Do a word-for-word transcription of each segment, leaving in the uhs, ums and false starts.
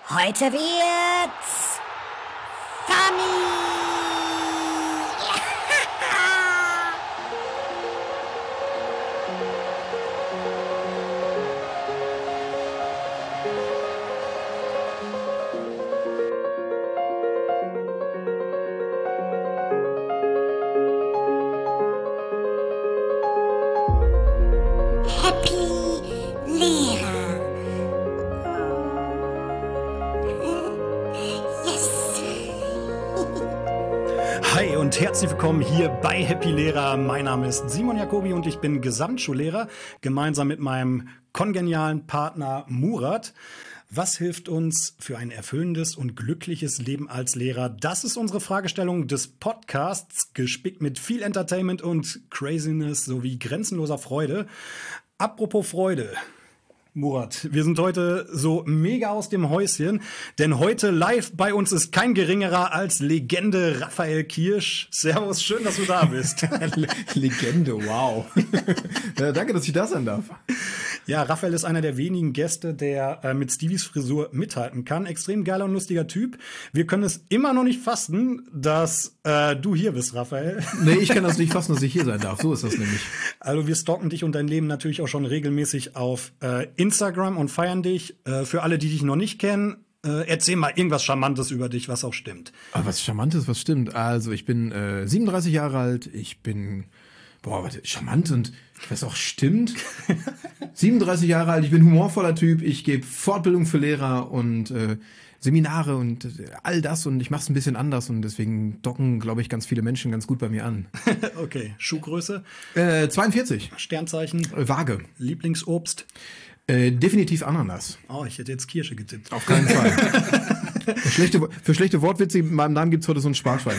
Heute wird's funny. Hi und herzlich willkommen hier bei Happy Lehrer. Mein Name ist Simon Jacobi und ich bin Gesamtschullehrer, gemeinsam mit meinem kongenialen Partner Murat. Was hilft uns für ein erfüllendes und glückliches Leben als Lehrer? Das ist unsere Fragestellung des Podcasts, gespickt mit viel Entertainment und Craziness sowie grenzenloser Freude. Apropos Freude. Murat, wir sind heute so mega aus dem Häuschen, denn heute live bei uns ist kein geringerer als Legende Raphael Kirsch. Servus, schön, dass du da bist. Legende, wow. Ja, danke, dass ich da sein darf. Ja, Raphael ist einer der wenigen Gäste, der äh, mit Stevies Frisur mithalten kann. Extrem geiler und lustiger Typ. Wir können es immer noch nicht fassen, dass äh, du hier bist, Raphael. Nee, ich kann das nicht fassen, dass ich hier sein darf. So ist das nämlich. Also wir stalken dich und dein Leben natürlich auch schon regelmäßig auf äh, Instagram und feiern dich. Äh, für alle, die dich noch nicht kennen, äh, erzähl mal irgendwas Charmantes über dich, was auch stimmt. Aber was Charmantes, was stimmt? Also ich bin äh, siebenunddreißig Jahre alt. Ich bin, boah, warte, charmant und was auch stimmt. siebenunddreißig Jahre alt, ich bin humorvoller Typ. Ich gebe Fortbildung für Lehrer und äh, Seminare und äh, all das und ich mache es ein bisschen anders und deswegen docken, glaube ich, ganz viele Menschen ganz gut bei mir an. Okay, Schuhgröße? Äh, zweiundvierzig. Sternzeichen? Äh, Waage. Lieblingsobst? Äh, definitiv Ananas. Oh, ich hätte jetzt Kirsche getippt. Auf keinen Fall. für, schlechte, für schlechte Wortwitze in meinem Namen gibt es heute so ein Sparschwein.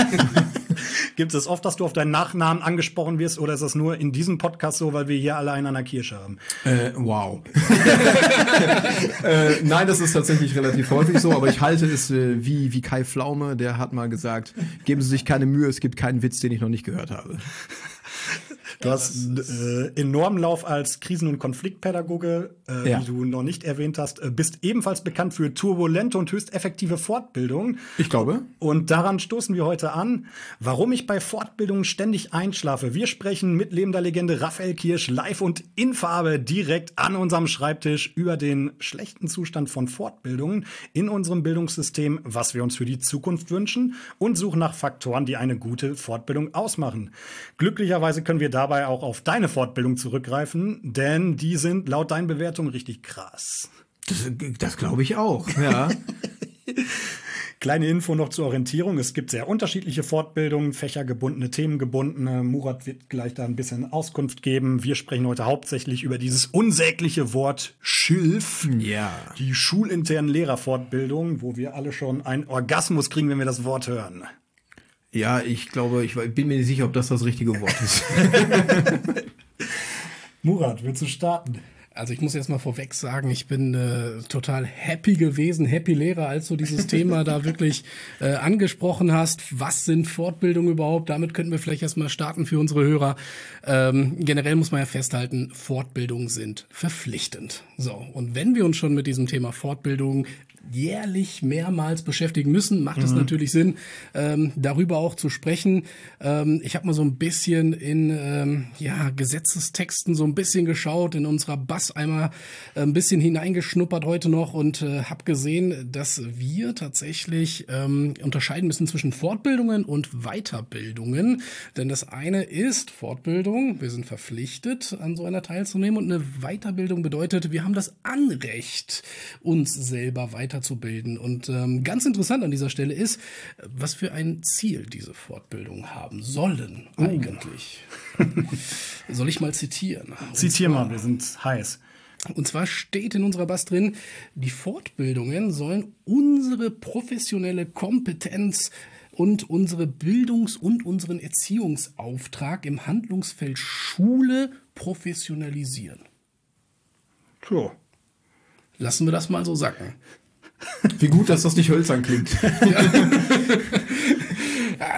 Gibt es oft, dass du auf deinen Nachnamen angesprochen wirst oder ist das nur in diesem Podcast so, weil wir hier alle einen an der Kirsche haben? Äh, wow. äh, nein, das ist tatsächlich relativ häufig so, aber ich halte es äh, wie, wie Kai Pflaume, der hat mal gesagt, geben Sie sich keine Mühe, es gibt keinen Witz, den ich noch nicht gehört habe. Du hast äh, enormen Lauf als Krisen- und Konfliktpädagoge, äh, ja. wie du noch nicht erwähnt hast, äh, bist ebenfalls bekannt für turbulente und höchst effektive Fortbildungen. Ich glaube. Und daran stoßen wir heute an, warum ich bei Fortbildungen ständig einschlafe. Wir sprechen mit lebender Legende Raphael Kirsch live und in Farbe direkt an unserem Schreibtisch über den schlechten Zustand von Fortbildungen in unserem Bildungssystem, was wir uns für die Zukunft wünschen und suchen nach Faktoren, die eine gute Fortbildung ausmachen. Glücklicherweise können wir dabei auch auf deine Fortbildung zurückgreifen, denn die sind laut deinen Bewertungen richtig krass. Das, das glaube ich auch, ja. Kleine Info noch zur Orientierung. Es gibt sehr unterschiedliche Fortbildungen, fächergebundene, themengebundene. Murat wird gleich da ein bisschen Auskunft geben. Wir sprechen heute hauptsächlich über dieses unsägliche Wort Schilf. Ja. Die schulinternen Lehrerfortbildungen, wo wir alle schon einen Orgasmus kriegen, wenn wir das Wort hören. Ja, ich glaube, ich bin mir nicht sicher, ob das das richtige Wort ist. Murat, willst du starten? Also ich muss jetzt mal vorweg sagen, ich bin äh, total happy gewesen, happy Lehrer, als du dieses Thema da wirklich äh, angesprochen hast. Was sind Fortbildungen überhaupt? Damit könnten wir vielleicht erstmal starten für unsere Hörer. Ähm, generell muss man ja festhalten, Fortbildungen sind verpflichtend. So, und wenn wir uns schon mit diesem Thema Fortbildung jährlich mehrmals beschäftigen müssen, macht es mhm. natürlich Sinn, ähm, darüber auch zu sprechen. Ähm, ich habe mal so ein bisschen in ähm, ja, Gesetzestexten so ein bisschen geschaut, in unserer B A S einmal ein bisschen hineingeschnuppert heute noch und äh, habe gesehen, dass wir tatsächlich ähm, unterscheiden müssen zwischen Fortbildungen und Weiterbildungen. Denn das eine ist Fortbildung, wir sind verpflichtet, an so einer teilzunehmen, und eine Weiterbildung bedeutet, wir haben das Anrecht, uns selber weiterzubilden. Und ähm, ganz interessant an dieser Stelle ist, was für ein Ziel diese Fortbildungen haben sollen eigentlich. Uh. Soll ich mal zitieren? Zitier mal, wir sind heiß. Und zwar steht in unserer B A S drin, die Fortbildungen sollen unsere professionelle Kompetenz und unsere Bildungs- und unseren Erziehungsauftrag im Handlungsfeld Schule professionalisieren. So. Lassen wir das mal so sacken. Wie gut, dass das nicht hölzern klingt. Ja,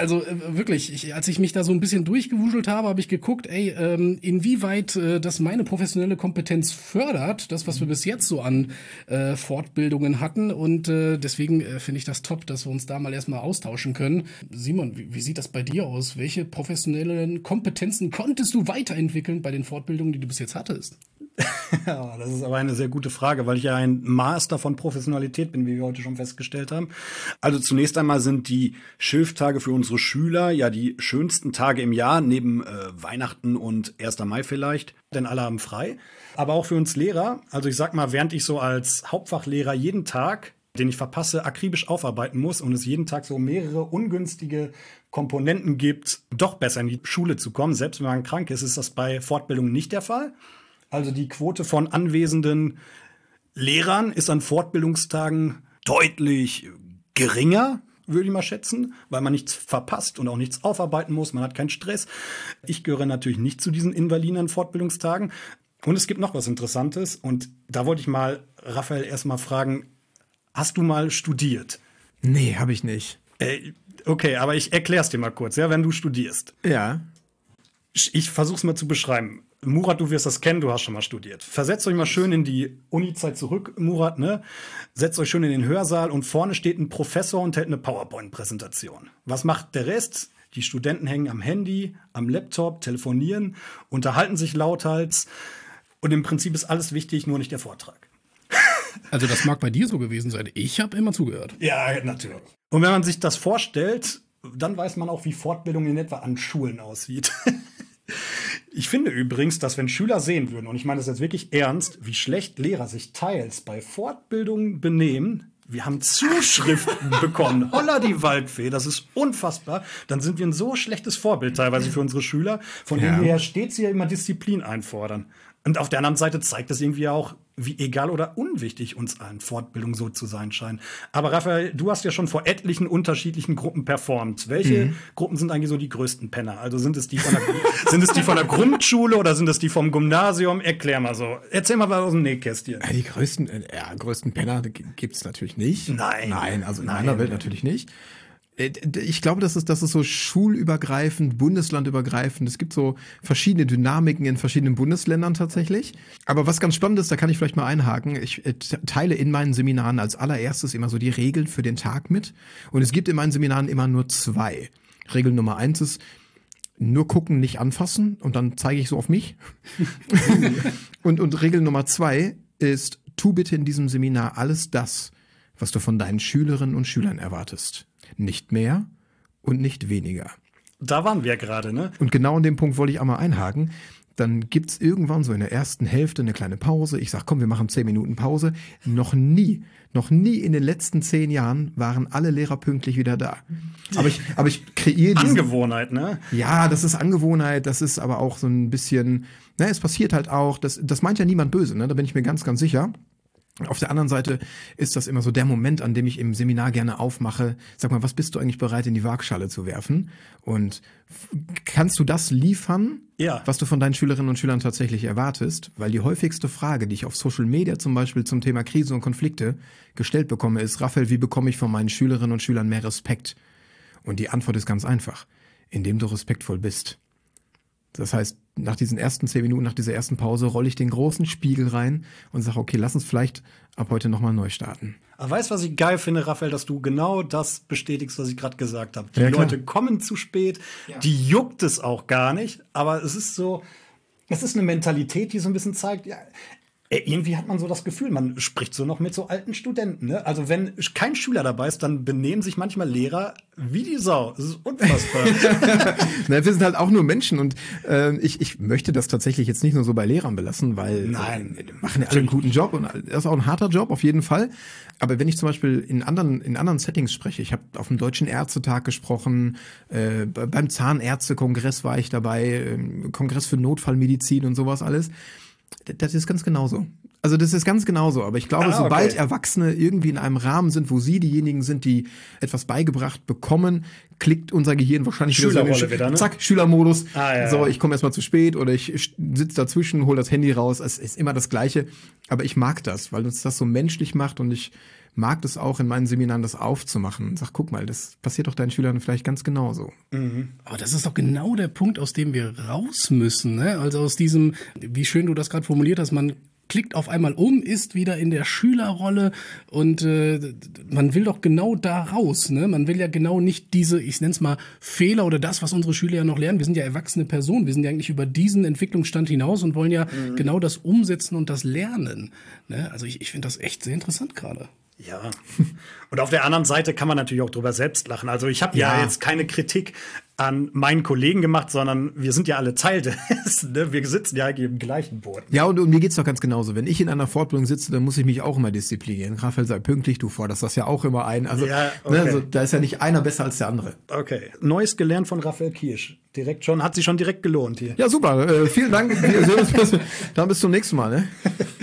also äh, wirklich, ich, als ich mich da so ein bisschen durchgewuschelt habe, habe ich geguckt, ey, ähm, inwieweit äh, das meine professionelle Kompetenz fördert, das, was wir bis jetzt so an äh, Fortbildungen hatten. Und äh, deswegen äh, finde ich das top, dass wir uns da mal erstmal austauschen können. Simon, wie, wie sieht das bei dir aus? Welche professionellen Kompetenzen konntest du weiterentwickeln bei den Fortbildungen, die du bis jetzt hattest? Ja, das ist aber eine sehr gute Frage, weil ich ja ein Master von Professionalität bin, wie wir heute schon festgestellt haben. Also zunächst einmal sind die Schilftage für unsere Schüler ja die schönsten Tage im Jahr, neben äh, Weihnachten und erster Mai vielleicht, denn alle haben frei. Aber auch für uns Lehrer, also ich sag mal, während ich so als Hauptfachlehrer jeden Tag, den ich verpasse, akribisch aufarbeiten muss und es jeden Tag so mehrere ungünstige Komponenten gibt, doch besser in die Schule zu kommen, selbst wenn man krank ist, ist das bei Fortbildungen nicht der Fall. Also die Quote von anwesenden Lehrern ist an Fortbildungstagen deutlich geringer, würde ich mal schätzen, weil man nichts verpasst und auch nichts aufarbeiten muss. Man hat keinen Stress. Ich gehöre natürlich nicht zu diesen Invaliden an Fortbildungstagen. Und es gibt noch was Interessantes. Und da wollte ich mal Raphael erstmal fragen, hast du mal studiert? Nee, habe ich nicht. Äh, okay, aber ich erkläre es dir mal kurz, ja, wenn du studierst. Ja. Ich versuche es mal zu beschreiben. Murat, du wirst das kennen, du hast schon mal studiert. Versetzt euch mal schön in die Uni-Zeit zurück, Murat, ne? Setzt euch schön in den Hörsaal und vorne steht ein Professor und hält eine PowerPoint-Präsentation. Was macht der Rest? Die Studenten hängen am Handy, am Laptop, telefonieren, unterhalten sich lauthals und im Prinzip ist alles wichtig, nur nicht der Vortrag. Also das mag bei dir so gewesen sein. Ich habe immer zugehört. Ja, natürlich. Und wenn man sich das vorstellt, dann weiß man auch, wie Fortbildung in etwa an Schulen aussieht. Ich finde übrigens, dass wenn Schüler sehen würden, und ich meine das jetzt wirklich ernst, wie schlecht Lehrer sich teils bei Fortbildungen benehmen, wir haben Zuschriften bekommen, holla die Waldfee, das ist unfassbar, dann sind wir ein so schlechtes Vorbild teilweise für unsere Schüler, von Ja. denen wir ja stets hier immer Disziplin einfordern. Und auf der anderen Seite zeigt es irgendwie auch, wie egal oder unwichtig uns allen Fortbildung so zu sein scheint. Aber Raphael, du hast ja schon vor etlichen unterschiedlichen Gruppen performt. Welche mhm. Gruppen sind eigentlich so die größten Penner? Also sind es die von der, sind es die von der Grundschule oder sind es die vom Gymnasium? Erklär mal so. Erzähl mal was aus dem Nähkästchen. Die größten, äh, ja, größten Penner gibt es natürlich nicht. Nein. Nein, also in Nein. meiner Welt natürlich nicht. Ich glaube, das ist, das ist so schulübergreifend, bundeslandübergreifend. Es gibt so verschiedene Dynamiken in verschiedenen Bundesländern tatsächlich. Aber was ganz spannend ist, da kann ich vielleicht mal einhaken. Ich teile in meinen Seminaren als allererstes immer so die Regeln für den Tag mit. Und es gibt in meinen Seminaren immer nur zwei. Regel Nummer eins ist, nur gucken, nicht anfassen. Und dann zeige ich so auf mich. und, und Regel Nummer zwei ist, tu bitte in diesem Seminar alles das, was du von deinen Schülerinnen und Schülern erwartest. Nicht mehr und nicht weniger. Da waren wir gerade, ne? Und genau an dem Punkt wollte ich auch mal einhaken. Dann gibt's irgendwann so in der ersten Hälfte eine kleine Pause. Ich sag, komm, wir machen zehn Minuten Pause. Noch nie, noch nie in den letzten zehn Jahren waren alle Lehrer pünktlich wieder da. Aber ich, aber ich kreiere diesen, Angewohnheit, ne? Ja, das ist Angewohnheit. Das ist aber auch so ein bisschen, na, es passiert halt auch. Das, das meint ja niemand böse, ne? Da bin ich mir ganz, ganz sicher. Auf der anderen Seite ist das immer so der Moment, an dem ich im Seminar gerne aufmache. Sag mal, was bist du eigentlich bereit in die Waagschale zu werfen? Und kannst du das liefern, ja. was du von deinen Schülerinnen und Schülern tatsächlich erwartest? Weil die häufigste Frage, die ich auf Social Media zum Beispiel zum Thema Krise und Konflikte gestellt bekomme, ist, Raphael, wie bekomme ich von meinen Schülerinnen und Schülern mehr Respekt? Und die Antwort ist ganz einfach, indem du respektvoll bist. Das heißt, nach diesen ersten zehn Minuten, nach dieser ersten Pause, rolle ich den großen Spiegel rein und sage, okay, lass uns vielleicht ab heute nochmal neu starten. Aber weißt du, was ich geil finde, Raphael, dass du genau das bestätigst, was ich gerade gesagt habe. Die Ja, Leute kommen zu spät, ja. Die juckt es auch gar nicht, aber es ist so, es ist eine Mentalität, die so ein bisschen zeigt, ja, irgendwie hat man so das Gefühl, man spricht so noch mit so alten Studenten. Ne? Also wenn kein Schüler dabei ist, dann benehmen sich manchmal Lehrer wie die Sau. Das ist unfassbar. Na, wir sind halt auch nur Menschen und äh, ich, ich möchte das tatsächlich jetzt nicht nur so bei Lehrern belassen, weil Nein, äh, die machen ja alle einen guten Job und das ist auch ein harter Job auf jeden Fall. Aber wenn ich zum Beispiel in anderen in anderen Settings spreche, ich habe auf dem Deutschen Ärztetag gesprochen, äh, beim Zahnärztekongress war ich dabei, äh, Kongress für Notfallmedizin und sowas alles. Das ist ganz genauso. Also das ist ganz genauso. Aber ich glaube, ah, okay. sobald Erwachsene irgendwie in einem Rahmen sind, wo sie diejenigen sind, die etwas beigebracht bekommen, klickt unser Gehirn wahrscheinlich wieder so in den Sch- wieder, ne? Zack, Schülermodus. Ah, ja, so, ja. ich komme erstmal zu spät oder ich sitze dazwischen, hole das Handy raus. Es ist immer das Gleiche. Aber ich mag das, weil uns das so menschlich macht und ich mag das auch in meinen Seminaren, das aufzumachen und sag, guck mal, das passiert doch deinen Schülern vielleicht ganz genauso. Mhm. Aber das ist doch genau der Punkt, aus dem wir raus müssen, ne? Also aus diesem, wie schön du das gerade formuliert hast, man klickt auf einmal um, ist wieder in der Schülerrolle und äh, man will doch genau da raus, ne? Man will ja genau nicht diese, ich nenne es mal Fehler oder das, was unsere Schüler ja noch lernen. Wir sind ja erwachsene Personen, wir sind ja eigentlich über diesen Entwicklungsstand hinaus und wollen ja mhm. genau das umsetzen und das lernen, ne? Also ich, ich finde das echt sehr interessant gerade. Ja, und auf der anderen Seite kann man natürlich auch drüber selbst lachen. Also ich habe ja. ja jetzt keine Kritik an meinen Kollegen gemacht, sondern wir sind ja alle Teil dessen. Ne? Wir sitzen ja eigentlich im gleichen Boot. Ja, und, und mir geht's doch ganz genauso. Wenn ich in einer Fortbildung sitze, dann muss ich mich auch immer disziplinieren. Raphael, sei pünktlich, du forderst das ja auch immer ein. Also, ja, okay. ne, also da ist ja nicht einer besser als der andere. Okay, Neues gelernt von Raphael Kirsch. Direkt schon, hat sich schon direkt gelohnt hier. Ja, super. Äh, vielen Dank. Wir sehen uns bis, dann bis zum nächsten Mal. Ne?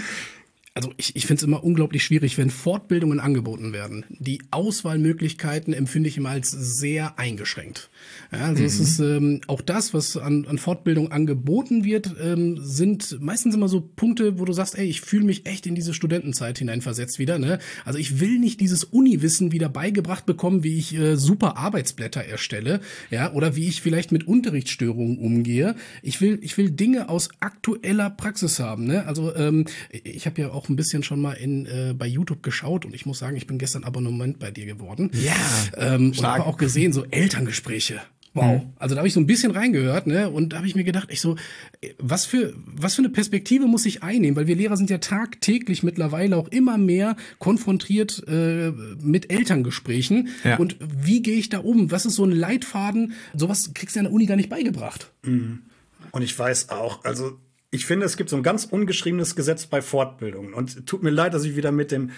Also ich, ich finde es immer unglaublich schwierig, wenn Fortbildungen angeboten werden. Die Auswahlmöglichkeiten empfinde ich immer als sehr eingeschränkt. Ja, also mhm. es ist ähm, auch das, was an, an Fortbildung angeboten wird, ähm, sind meistens immer so Punkte, wo du sagst, ey, ich fühle mich echt in diese Studentenzeit hineinversetzt wieder. Ne? Also ich will nicht dieses Uniwissen wieder beigebracht bekommen, wie ich äh, super Arbeitsblätter erstelle, ja, oder wie ich vielleicht mit Unterrichtsstörungen umgehe. Ich will, ich will Dinge aus aktueller Praxis haben. Ne? Also ähm, ich habe ja auch ein bisschen schon mal in äh, bei YouTube geschaut und ich muss sagen, ich bin gestern Abonnement bei dir geworden. Ja. Ähm, und habe auch gesehen, so Elterngespräche. Wow. Mhm. Also da habe ich so ein bisschen reingehört, ne? Und da habe ich mir gedacht, ich so, was für was für eine Perspektive muss ich einnehmen? Weil wir Lehrer sind ja tagtäglich mittlerweile auch immer mehr konfrontiert äh, mit Elterngesprächen. Ja. Und wie gehe ich da um? Was ist so ein Leitfaden? Sowas kriegst du an der Uni gar nicht beigebracht. Mhm. Und ich weiß auch, also ich finde, es gibt so ein ganz ungeschriebenes Gesetz bei Fortbildungen. Und tut mir leid, dass ich wieder mit dem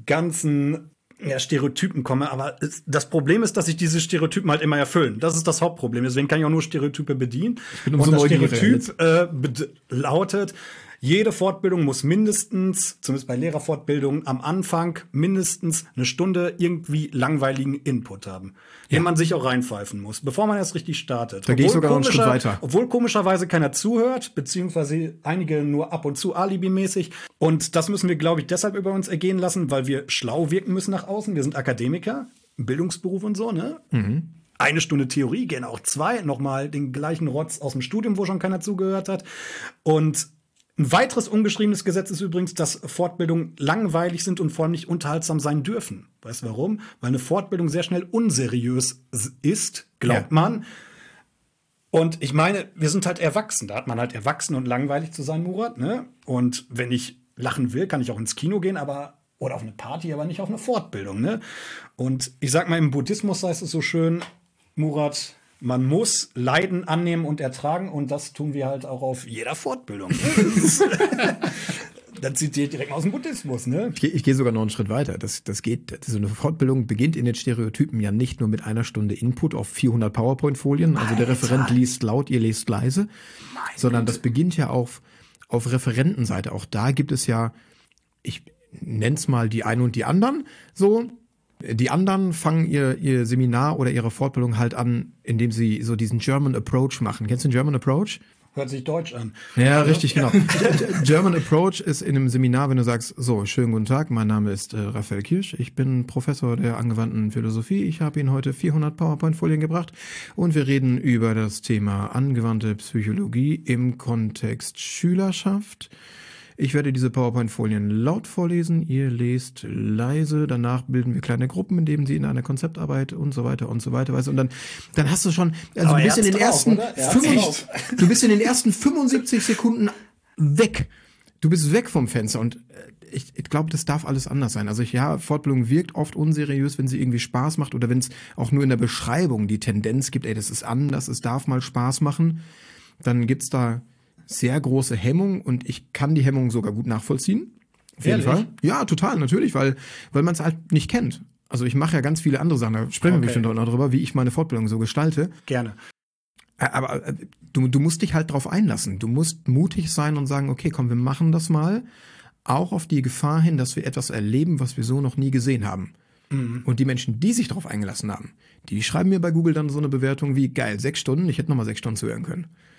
ganzen ja, Stereotypen komme. Aber es, das Problem ist, dass sich diese Stereotypen halt immer erfüllen. Das ist das Hauptproblem. Deswegen kann ich auch nur Stereotype bedienen. Ich bin um Und so das Stereotyp Stereotyp äh, lautet, jede Fortbildung muss mindestens, zumindest bei Lehrerfortbildungen, am Anfang mindestens eine Stunde irgendwie langweiligen Input haben, ja. den man sich auch reinpfeifen muss, bevor man erst richtig startet. Da gehe ich sogar noch einen Schritt weiter. Obwohl komischerweise keiner zuhört, beziehungsweise einige nur ab und zu alibimäßig. Und das müssen wir, glaube ich, deshalb über uns ergehen lassen, weil wir schlau wirken müssen nach außen. Wir sind Akademiker, Bildungsberuf und so, ne? Mhm. Eine Stunde Theorie, gerne auch zwei, nochmal den gleichen Rotz aus dem Studium, wo schon keiner zugehört hat. Und ein weiteres ungeschriebenes Gesetz ist übrigens, dass Fortbildungen langweilig sind und vor allem nicht unterhaltsam sein dürfen. Weißt du warum? Weil eine Fortbildung sehr schnell unseriös ist, glaubt ja. man. Und ich meine, wir sind halt erwachsen. Da hat man halt erwachsen und langweilig zu sein, Murat. Ne? Und wenn ich lachen will, kann ich auch ins Kino gehen, aber oder auf eine Party, aber nicht auf eine Fortbildung. Ne? Und ich sag mal, im Buddhismus heißt es so schön, Murat, man muss Leiden annehmen und ertragen und das tun wir halt auch auf jeder Fortbildung. Dann zitiere ich direkt mal aus dem Buddhismus. Ne? Ich, ich gehe sogar noch einen Schritt weiter. Das, das geht, so eine Fortbildung beginnt in den Stereotypen ja nicht nur mit einer Stunde Input auf vierhundert PowerPoint-Folien. Also der Referent liest laut, ihr lest leise. Meine sondern das beginnt ja auf, auf Referentenseite. Auch da gibt es ja, ich nenne es mal die einen und die anderen, so. Die anderen fangen ihr, ihr Seminar oder ihre Fortbildung halt an, indem sie so diesen German Approach machen. Kennst du den German Approach? Hört sich deutsch an. Ja, richtig, genau. German Approach ist in einem Seminar, wenn du sagst, so, schönen guten Tag, mein Name ist äh, Raphael Kirsch, ich bin Professor der angewandten Philosophie. Ich habe Ihnen heute vierhundert PowerPoint-Folien gebracht und wir reden über das Thema angewandte Psychologie im Kontext Schülerschaft. Ich werde diese PowerPoint-Folien laut vorlesen, ihr lest leise, danach bilden wir kleine Gruppen, in denen sie in einer Konzeptarbeit und so weiter und so weiter, weißt, und dann, dann hast du schon, also du bist in den ersten, fünfundsiebzig, du bist in den ersten fünfundsiebzig Sekunden weg. Du bist weg vom Fenster und ich, ich glaube, das darf alles anders sein. Also ich, ja, Fortbildung wirkt oft unseriös, wenn sie irgendwie Spaß macht oder wenn es auch nur in der Beschreibung die Tendenz gibt, ey, das ist anders, es darf mal Spaß machen, dann gibt's da sehr große Hemmung und ich kann die Hemmung sogar gut nachvollziehen. Auf jeden Fall. Ja, total, natürlich, weil, weil man es halt nicht kennt. Also ich mache ja ganz viele andere Sachen, da sprechen wir okay. bestimmt auch noch drüber, wie ich meine Fortbildung so gestalte. Gerne. Aber du, du musst dich halt drauf einlassen. Du musst mutig sein und sagen, okay, komm, wir machen das mal. Auch auf die Gefahr hin, dass wir etwas erleben, was wir so noch nie gesehen haben. Mhm. Und die Menschen, die sich darauf eingelassen haben, die schreiben mir bei Google dann so eine Bewertung wie, geil, sechs Stunden, ich hätte noch mal sechs Stunden zuhören können.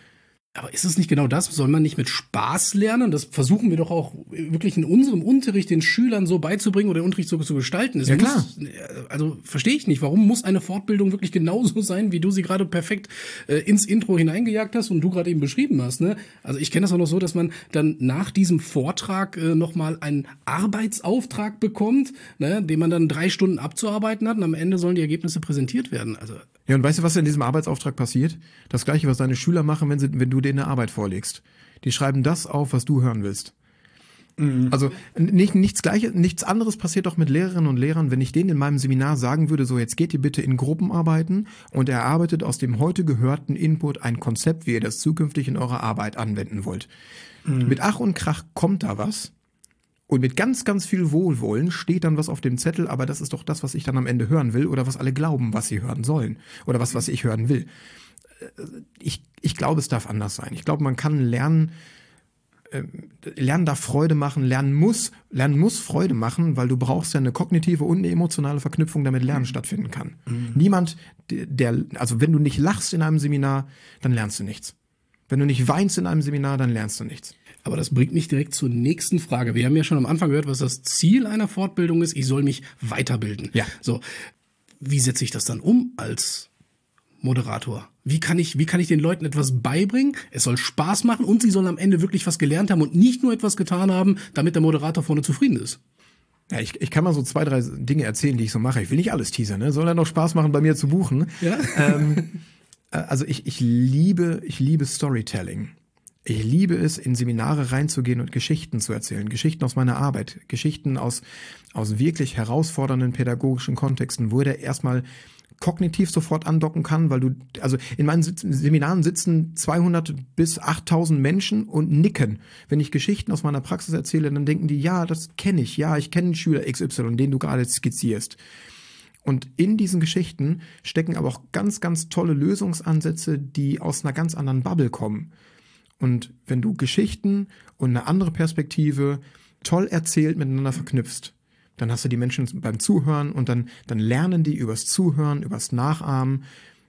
Aber ist es nicht genau das? Soll man nicht mit Spaß lernen? Das versuchen wir doch auch wirklich in unserem Unterricht den Schülern so beizubringen oder den Unterricht so zu gestalten. Es Ja, klar. muss, also verstehe ich nicht. Warum muss eine Fortbildung wirklich genauso sein, wie du sie gerade perfekt äh, ins Intro hineingejagt hast und du gerade eben beschrieben hast? Ne? Also ich kenne das auch noch so, dass man dann nach diesem Vortrag äh, nochmal einen Arbeitsauftrag bekommt, ne, den man dann drei Stunden abzuarbeiten hat und am Ende sollen die Ergebnisse präsentiert werden. Also Ja, und weißt du, was in diesem Arbeitsauftrag passiert? Das Gleiche, was deine Schüler machen, wenn, sie, wenn du denen eine Arbeit vorlegst. Die schreiben das auf, was du hören willst. Mhm. Also nicht, nichts Gleiches, nichts anderes passiert doch mit Lehrerinnen und Lehrern, wenn ich denen in meinem Seminar sagen würde, so jetzt geht ihr bitte in Gruppenarbeiten und erarbeitet aus dem heute gehörten Input ein Konzept, wie ihr das zukünftig in eurer Arbeit anwenden wollt. Mhm. Mit Ach und Krach kommt da was. Und mit ganz, ganz viel Wohlwollen steht dann was auf dem Zettel, aber das ist doch das, was ich dann am Ende hören will oder was alle glauben, was sie hören sollen oder was, was ich hören will. Ich, ich glaube, es darf anders sein. Ich glaube, man kann lernen, äh, Lernen darf Freude machen, Lernen muss, Lernen muss Freude machen, weil du brauchst ja eine kognitive und eine emotionale Verknüpfung, damit Lernen mhm. stattfinden kann. Mhm. Niemand, der, also wenn du nicht lachst in einem Seminar, dann lernst du nichts. Wenn du nicht weinst in einem Seminar, dann lernst du nichts. Aber das bringt mich direkt zur nächsten Frage. Wir haben ja schon am Anfang gehört, was das Ziel einer Fortbildung ist. Ich soll mich weiterbilden. Ja. So, wie setze ich das dann um als Moderator? Wie kann ich, wie kann ich den Leuten etwas beibringen? Es soll Spaß machen und sie sollen am Ende wirklich was gelernt haben und nicht nur etwas getan haben, damit der Moderator vorne zufrieden ist. Ja, ich, ich kann mal so zwei, drei Dinge erzählen, die ich so mache. Ich will nicht alles teasern, ne? Soll ja noch Spaß machen, bei mir zu buchen. Ja. Ähm, also ich, ich liebe, ich liebe Storytelling. Ich liebe es, in Seminare reinzugehen und Geschichten zu erzählen. Geschichten aus meiner Arbeit. Geschichten aus, aus wirklich herausfordernden pädagogischen Kontexten, wo der erstmal kognitiv sofort andocken kann, weil du, also in meinen Seminaren sitzen zweihundert bis achttausend Menschen und nicken. Wenn ich Geschichten aus meiner Praxis erzähle, dann denken die, ja, das kenne ich, ja, ich kenne Schüler X Y, den du gerade skizzierst. Und in diesen Geschichten stecken aber auch ganz, ganz tolle Lösungsansätze, die aus einer ganz anderen Bubble kommen. Und wenn du Geschichten und eine andere Perspektive toll erzählt miteinander verknüpfst, dann hast du die Menschen beim Zuhören und dann, dann lernen die übers Zuhören, übers Nachahmen,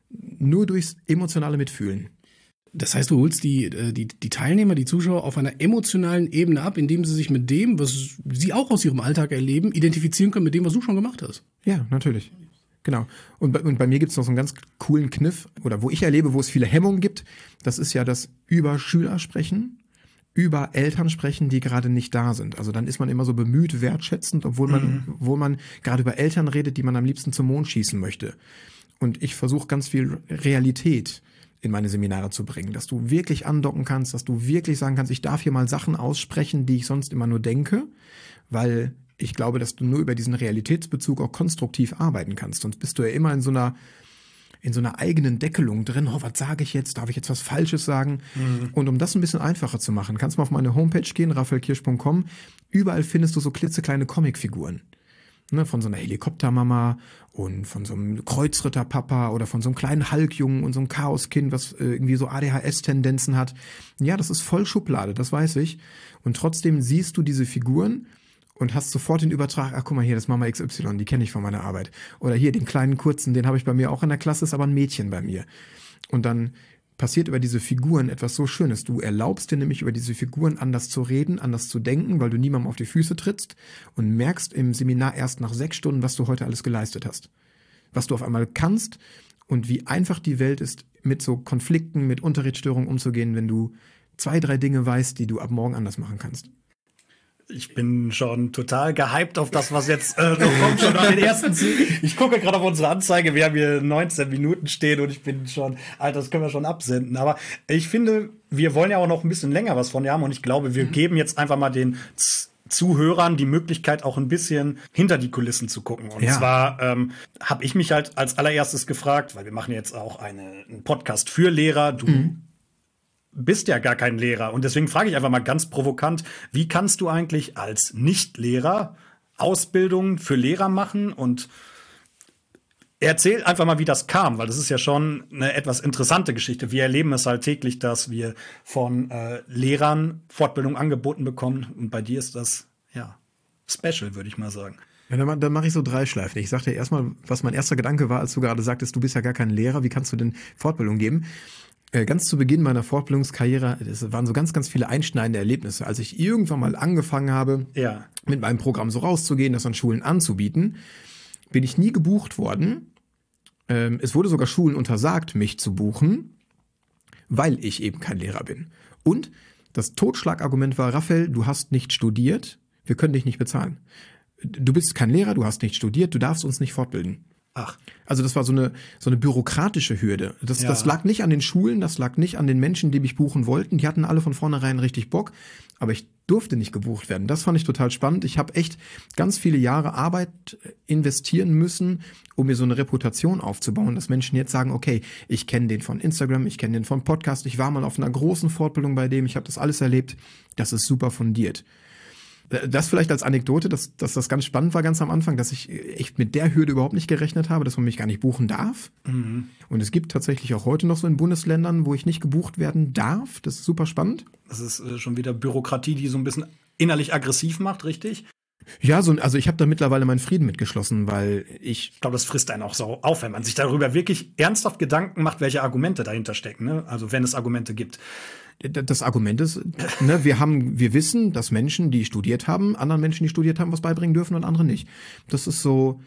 nur durchs emotionale Mitfühlen. Das heißt, du holst die, die, die Teilnehmer, die Zuschauer auf einer emotionalen Ebene ab, indem sie sich mit dem, was sie auch aus ihrem Alltag erleben, identifizieren können mit dem, was du schon gemacht hast. Ja, natürlich. Genau. Und bei, und bei mir gibt es noch so einen ganz coolen Kniff, oder wo ich erlebe, wo es viele Hemmungen gibt. Das ist ja das über Schüler sprechen, über Eltern sprechen, die gerade nicht da sind. Also dann ist man immer so bemüht, wertschätzend, obwohl man, mhm. obwohl man gerade über Eltern redet, die man am liebsten zum Mond schießen möchte. Und ich versuche ganz viel Realität in meine Seminare zu bringen, dass du wirklich andocken kannst, dass du wirklich sagen kannst, ich darf hier mal Sachen aussprechen, die ich sonst immer nur denke, weil ich glaube, dass du nur über diesen Realitätsbezug auch konstruktiv arbeiten kannst. Sonst bist du ja immer in so einer, in so einer eigenen Deckelung drin. Oh, was sage ich jetzt? Darf ich jetzt was Falsches sagen? Mhm. Und um das ein bisschen einfacher zu machen, kannst du mal auf meine Homepage gehen, raphael kirsch punkt com. Überall findest du so klitzekleine Comicfiguren. Ne, von so einer Helikoptermama und von so einem Kreuzritterpapa oder von so einem kleinen Hulkjungen und so einem Chaoskind, was irgendwie so A D H S-Tendenzen hat. Ja, das ist voll Schublade, das weiß ich. Und trotzdem siehst du diese Figuren und hast sofort den Übertrag, ach guck mal hier, das ist Mama X Y, die kenne ich von meiner Arbeit. Oder hier, den kleinen Kurzen, den habe ich bei mir auch in der Klasse, ist aber ein Mädchen bei mir. Und dann passiert über diese Figuren etwas so Schönes. Du erlaubst dir nämlich über diese Figuren anders zu reden, anders zu denken, weil du niemandem auf die Füße trittst und merkst im Seminar erst nach sechs Stunden, was du heute alles geleistet hast. Was du auf einmal kannst und wie einfach die Welt ist, mit so Konflikten, mit Unterrichtsstörungen umzugehen, wenn du zwei, drei Dinge weißt, die du ab morgen anders machen kannst. Ich bin schon total gehypt auf das, was jetzt äh, noch kommt, schon nach den ersten Zügen. Ich gucke gerade auf unsere Anzeige, wir haben hier neunzehn Minuten stehen und ich bin schon, Alter, das können wir schon absenden. Aber ich finde, wir wollen ja auch noch ein bisschen länger was von dir haben und ich glaube, wir mhm. geben jetzt einfach mal den Z- Zuhörern die Möglichkeit, auch ein bisschen hinter die Kulissen zu gucken. Und ja. zwar ähm, habe ich mich halt als allererstes gefragt, weil wir machen jetzt auch eine, einen Podcast für Lehrer, du mhm. bist ja gar kein Lehrer. Und deswegen frage ich einfach mal ganz provokant, wie kannst du eigentlich als Nicht-Lehrer Ausbildung für Lehrer machen? Und erzähl einfach mal, wie das kam, weil das ist ja schon eine etwas interessante Geschichte. Wir erleben es halt täglich, dass wir von äh, Lehrern Fortbildung angeboten bekommen. Und bei dir ist das, ja, special, würde ich mal sagen. Ja, dann, dann mache ich so drei Schleifen. Ich sagte erstmal, was mein erster Gedanke war, als du gerade sagtest, du bist ja gar kein Lehrer, wie kannst du denn Fortbildung geben? äh, ganz zu Beginn meiner Fortbildungskarriere, es waren so ganz, ganz viele einschneidende Erlebnisse. Als ich irgendwann mal angefangen habe, Ja. mit meinem Programm so rauszugehen, das an Schulen anzubieten, bin ich nie gebucht worden. Ähm, es wurde sogar Schulen untersagt, mich zu buchen, weil ich eben kein Lehrer bin. Und das Totschlagargument war, Raphael, du hast nicht studiert, wir können dich nicht bezahlen. Du bist kein Lehrer, du hast nicht studiert, du darfst uns nicht fortbilden. Ach. Also das war so eine so eine bürokratische Hürde. Das, Ja. das lag nicht an den Schulen, das lag nicht an den Menschen, die mich buchen wollten. Die hatten alle von vornherein richtig Bock, aber ich durfte nicht gebucht werden. Das fand ich total spannend. Ich habe echt ganz viele Jahre Arbeit investieren müssen, um mir so eine Reputation aufzubauen, dass Menschen jetzt sagen, okay, ich kenne den von Instagram, ich kenne den von Podcast, ich war mal auf einer großen Fortbildung bei dem, ich habe das alles erlebt. Das ist super fundiert. Das vielleicht als Anekdote, dass, dass das ganz spannend war ganz am Anfang, dass ich echt mit der Hürde überhaupt nicht gerechnet habe, dass man mich gar nicht buchen darf. Mhm. Und es gibt tatsächlich auch heute noch so in Bundesländern, wo ich nicht gebucht werden darf. Das ist super spannend. Das ist äh, schon wieder Bürokratie, die so ein bisschen innerlich aggressiv macht, richtig? Ja, so, also ich habe da mittlerweile meinen Frieden mitgeschlossen, weil ich... Ich glaube, das frisst einen auch so auf, wenn man sich darüber wirklich ernsthaft Gedanken macht, welche Argumente dahinter stecken. Ne? Also wenn es Argumente gibt. Das Argument ist, ne, wir haben, wir wissen, dass Menschen, die studiert haben, anderen Menschen, die studiert haben, was beibringen dürfen und andere nicht. Das ist so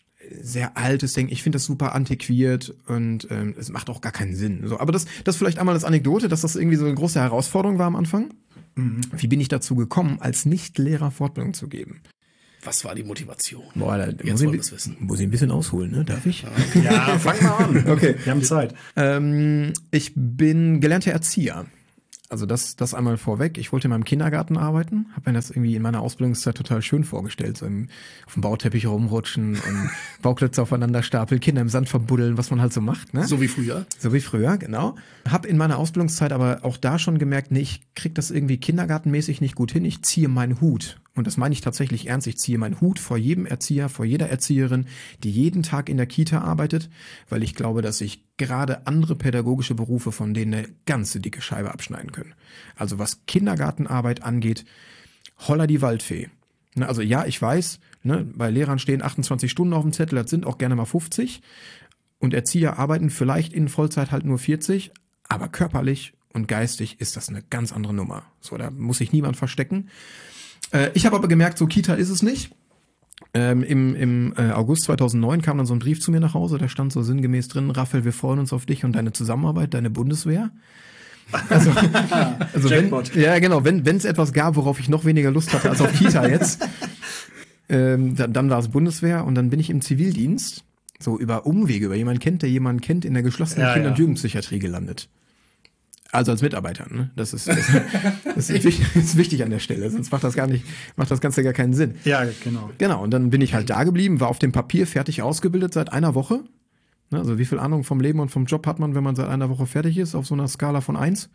sehr altes Ding. Ich finde das super antiquiert und ähm, es macht auch gar keinen Sinn. So, aber das, das vielleicht einmal als Anekdote, dass das irgendwie so eine große Herausforderung war am Anfang. Mhm. Wie bin ich dazu gekommen, als Nicht-Lehrer Fortbildung zu geben? Was war die Motivation? Boah, da Jetzt muss, wollen ich, wir es wissen. muss ich ein bisschen ausholen, ne? Darf ich? Ja, fang mal an. Okay. Wir haben Zeit. Ähm, ich bin gelernter Erzieher. Also das, das einmal vorweg. Ich wollte in meinem Kindergarten arbeiten, habe mir das irgendwie in meiner Ausbildungszeit total schön vorgestellt, so im, auf dem Bauteppich rumrutschen und Bauklötze aufeinander stapeln, Kinder im Sand verbuddeln, was man halt so macht. Ne? So wie früher? So wie früher, genau. Hab in meiner Ausbildungszeit aber auch da schon gemerkt, nee, ich krieg das irgendwie kindergartenmäßig nicht gut hin, ich ziehe meinen Hut. Und das meine ich tatsächlich ernst. Ich ziehe meinen Hut vor jedem Erzieher, vor jeder Erzieherin, die jeden Tag in der Kita arbeitet, weil ich glaube, dass sich gerade andere pädagogische Berufe von denen eine ganze dicke Scheibe abschneiden können. Also was Kindergartenarbeit angeht, holla die Waldfee. Ne, also ja, ich weiß, ne, bei Lehrern stehen achtundzwanzig Stunden auf dem Zettel, das sind auch gerne mal fünfzig. Und Erzieher arbeiten vielleicht in Vollzeit halt nur vierzig, aber körperlich und geistig ist das eine ganz andere Nummer. So, da muss sich niemand verstecken. Ich habe aber gemerkt, so Kita ist es nicht. Ähm, Im im äh, August zweitausendneun kam dann so ein Brief zu mir nach Hause, da stand so sinngemäß drin, Raphael, wir freuen uns auf dich und deine Zusammenarbeit, deine Bundeswehr. Also, also wenn, ja genau, wenn wenn es etwas gab, worauf ich noch weniger Lust hatte als auf Kita jetzt, ähm, dann, dann war es Bundeswehr und dann bin ich im Zivildienst, so über Umwege, über jemanden kennt, der jemanden kennt, in der geschlossenen ja, Kinder- und ja. Jugendpsychiatrie gelandet. Also als Mitarbeiter, ne? Das ist, das, das ist, wichtig, das ist wichtig an der Stelle, sonst macht das gar nicht, macht das Ganze gar keinen Sinn. Ja, genau. Genau, und dann bin ich halt da geblieben, war auf dem Papier fertig ausgebildet seit einer Woche. Ne, also wie viel Ahnung vom Leben und vom Job hat man, wenn man seit einer Woche fertig ist, auf so einer Skala von eins?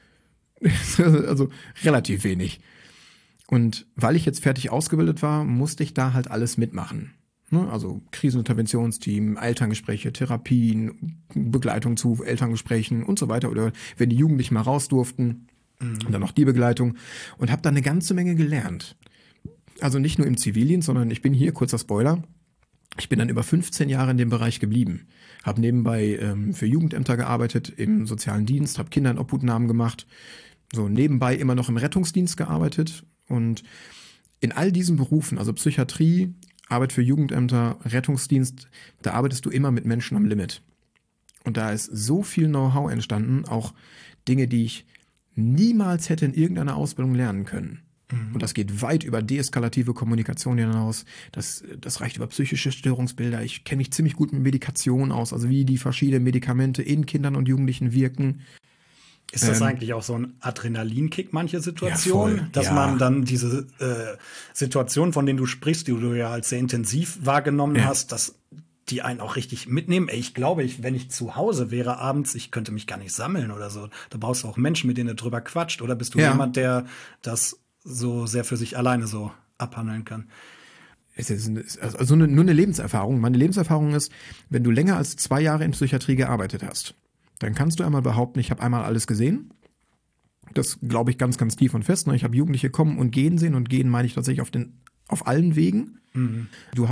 Also relativ wenig. Und weil ich jetzt fertig ausgebildet war, musste ich da halt alles mitmachen. Ne, also Kriseninterventionsteam, Elterngespräche, Therapien, Begleitung zu Elterngesprächen und so weiter. Oder wenn die Jugendlichen mal raus durften, mhm. dann noch die Begleitung. Und habe da eine ganze Menge gelernt. Also nicht nur im Zivildienst, sondern ich bin hier, kurzer Spoiler, ich bin dann über fünfzehn Jahre in dem Bereich geblieben. Habe nebenbei ähm, für Jugendämter gearbeitet, im sozialen Dienst, habe Kinder in Obhutnahmen gemacht. So nebenbei immer noch im Rettungsdienst gearbeitet. Und in all diesen Berufen, also Psychiatrie, Arbeit für Jugendämter, Rettungsdienst, da arbeitest du immer mit Menschen am Limit. Und da ist so viel Know-how entstanden, auch Dinge, die ich niemals hätte in irgendeiner Ausbildung lernen können. Mhm. Und das geht weit über deeskalative Kommunikation hinaus. Das, das reicht über psychische Störungsbilder. Ich kenne mich ziemlich gut mit Medikation aus, also wie die verschiedenen Medikamente in Kindern und Jugendlichen wirken. Ist das ähm, eigentlich auch so ein Adrenalinkick, manche Situationen, ja, voll, dass ja. man dann diese äh, Situationen, von denen du sprichst, die du ja als sehr intensiv wahrgenommen ja. hast, dass die einen auch richtig mitnehmen? Ey, ich glaube, ich, wenn ich zu Hause wäre abends, ich könnte mich gar nicht sammeln oder so. Da brauchst du auch Menschen, mit denen du drüber quatscht. Oder bist du ja. jemand, der das so sehr für sich alleine so abhandeln kann? Es ist also nur eine Lebenserfahrung. Meine Lebenserfahrung ist, wenn du länger als zwei Jahre in Psychiatrie gearbeitet hast, dann kannst du einmal behaupten, ich habe einmal alles gesehen. Das glaube ich ganz, ganz tief und fest. Ich habe Jugendliche kommen und gehen sehen und gehen meine ich tatsächlich auf, den, auf allen Wegen. Mhm. Du hast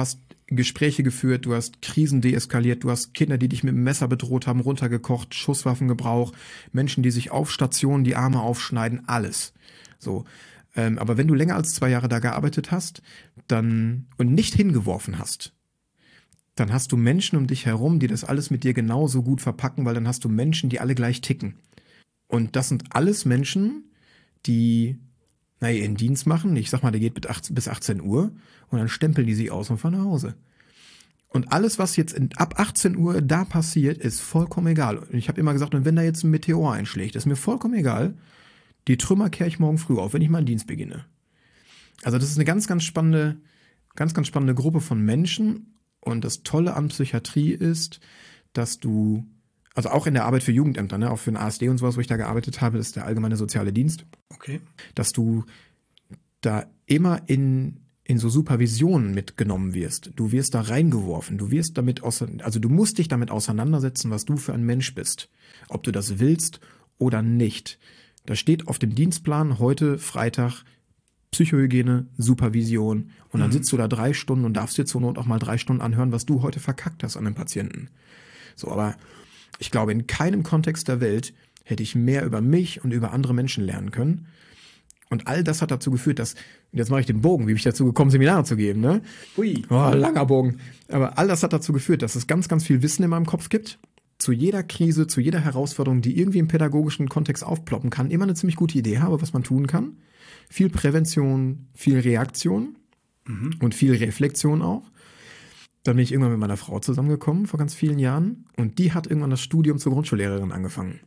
Gespräche geführt, du hast Krisen deeskaliert, du hast Kinder, die dich mit dem Messer bedroht haben, runtergekocht, Schusswaffengebrauch, Menschen, die sich auf Stationen die Arme aufschneiden, alles. So. Ähm, aber wenn du länger als zwei Jahre da gearbeitet hast, dann und nicht hingeworfen hast, dann hast du Menschen um dich herum, die das alles mit dir genauso gut verpacken, weil dann hast du Menschen, die alle gleich ticken. Und das sind alles Menschen, die naja, ihren Dienst machen. Ich sag mal, der geht bis achtzehn Uhr und dann stempeln die sich aus und fahren nach Hause. Und alles, was jetzt in, ab achtzehn Uhr da passiert, ist vollkommen egal. Und ich habe immer gesagt, und wenn da jetzt ein Meteor einschlägt, ist mir vollkommen egal. Die Trümmer kehre ich morgen früh auf, wenn ich meinen Dienst beginne. Also das ist eine ganz, ganz spannende, ganz, ganz spannende Gruppe von Menschen. Und das Tolle an Psychiatrie ist, dass du, also auch in der Arbeit für Jugendämter, ne, auch für den A S D und sowas, wo ich da gearbeitet habe, das ist der allgemeine soziale Dienst. Okay. Dass du da immer in, in so Supervisionen mitgenommen wirst. Du wirst da reingeworfen. Du wirst damit, also du musst dich damit auseinandersetzen, was du für ein Mensch bist. Ob du das willst oder nicht. Da steht auf dem Dienstplan heute Freitag Psychohygiene, Supervision. Und dann mhm. sitzt du da drei Stunden und darfst dir zur Not auch mal drei Stunden anhören, was du heute verkackt hast an den Patienten. So, aber ich glaube, in keinem Kontext der Welt hätte ich mehr über mich und über andere Menschen lernen können. Und all das hat dazu geführt, dass, jetzt mache ich den Bogen, wie bin ich dazu gekommen, Seminare zu geben, ne? Ui. Oh, langer Bogen. Aber all das hat dazu geführt, dass es ganz, ganz viel Wissen in meinem Kopf gibt. Zu jeder Krise, zu jeder Herausforderung, die irgendwie im pädagogischen Kontext aufploppen kann, immer eine ziemlich gute Idee habe, was man tun kann. Viel Prävention, viel Reaktion mhm. und viel Reflexion auch. Dann bin ich irgendwann mit meiner Frau zusammengekommen vor ganz vielen Jahren und die hat irgendwann das Studium zur Grundschullehrerin angefangen.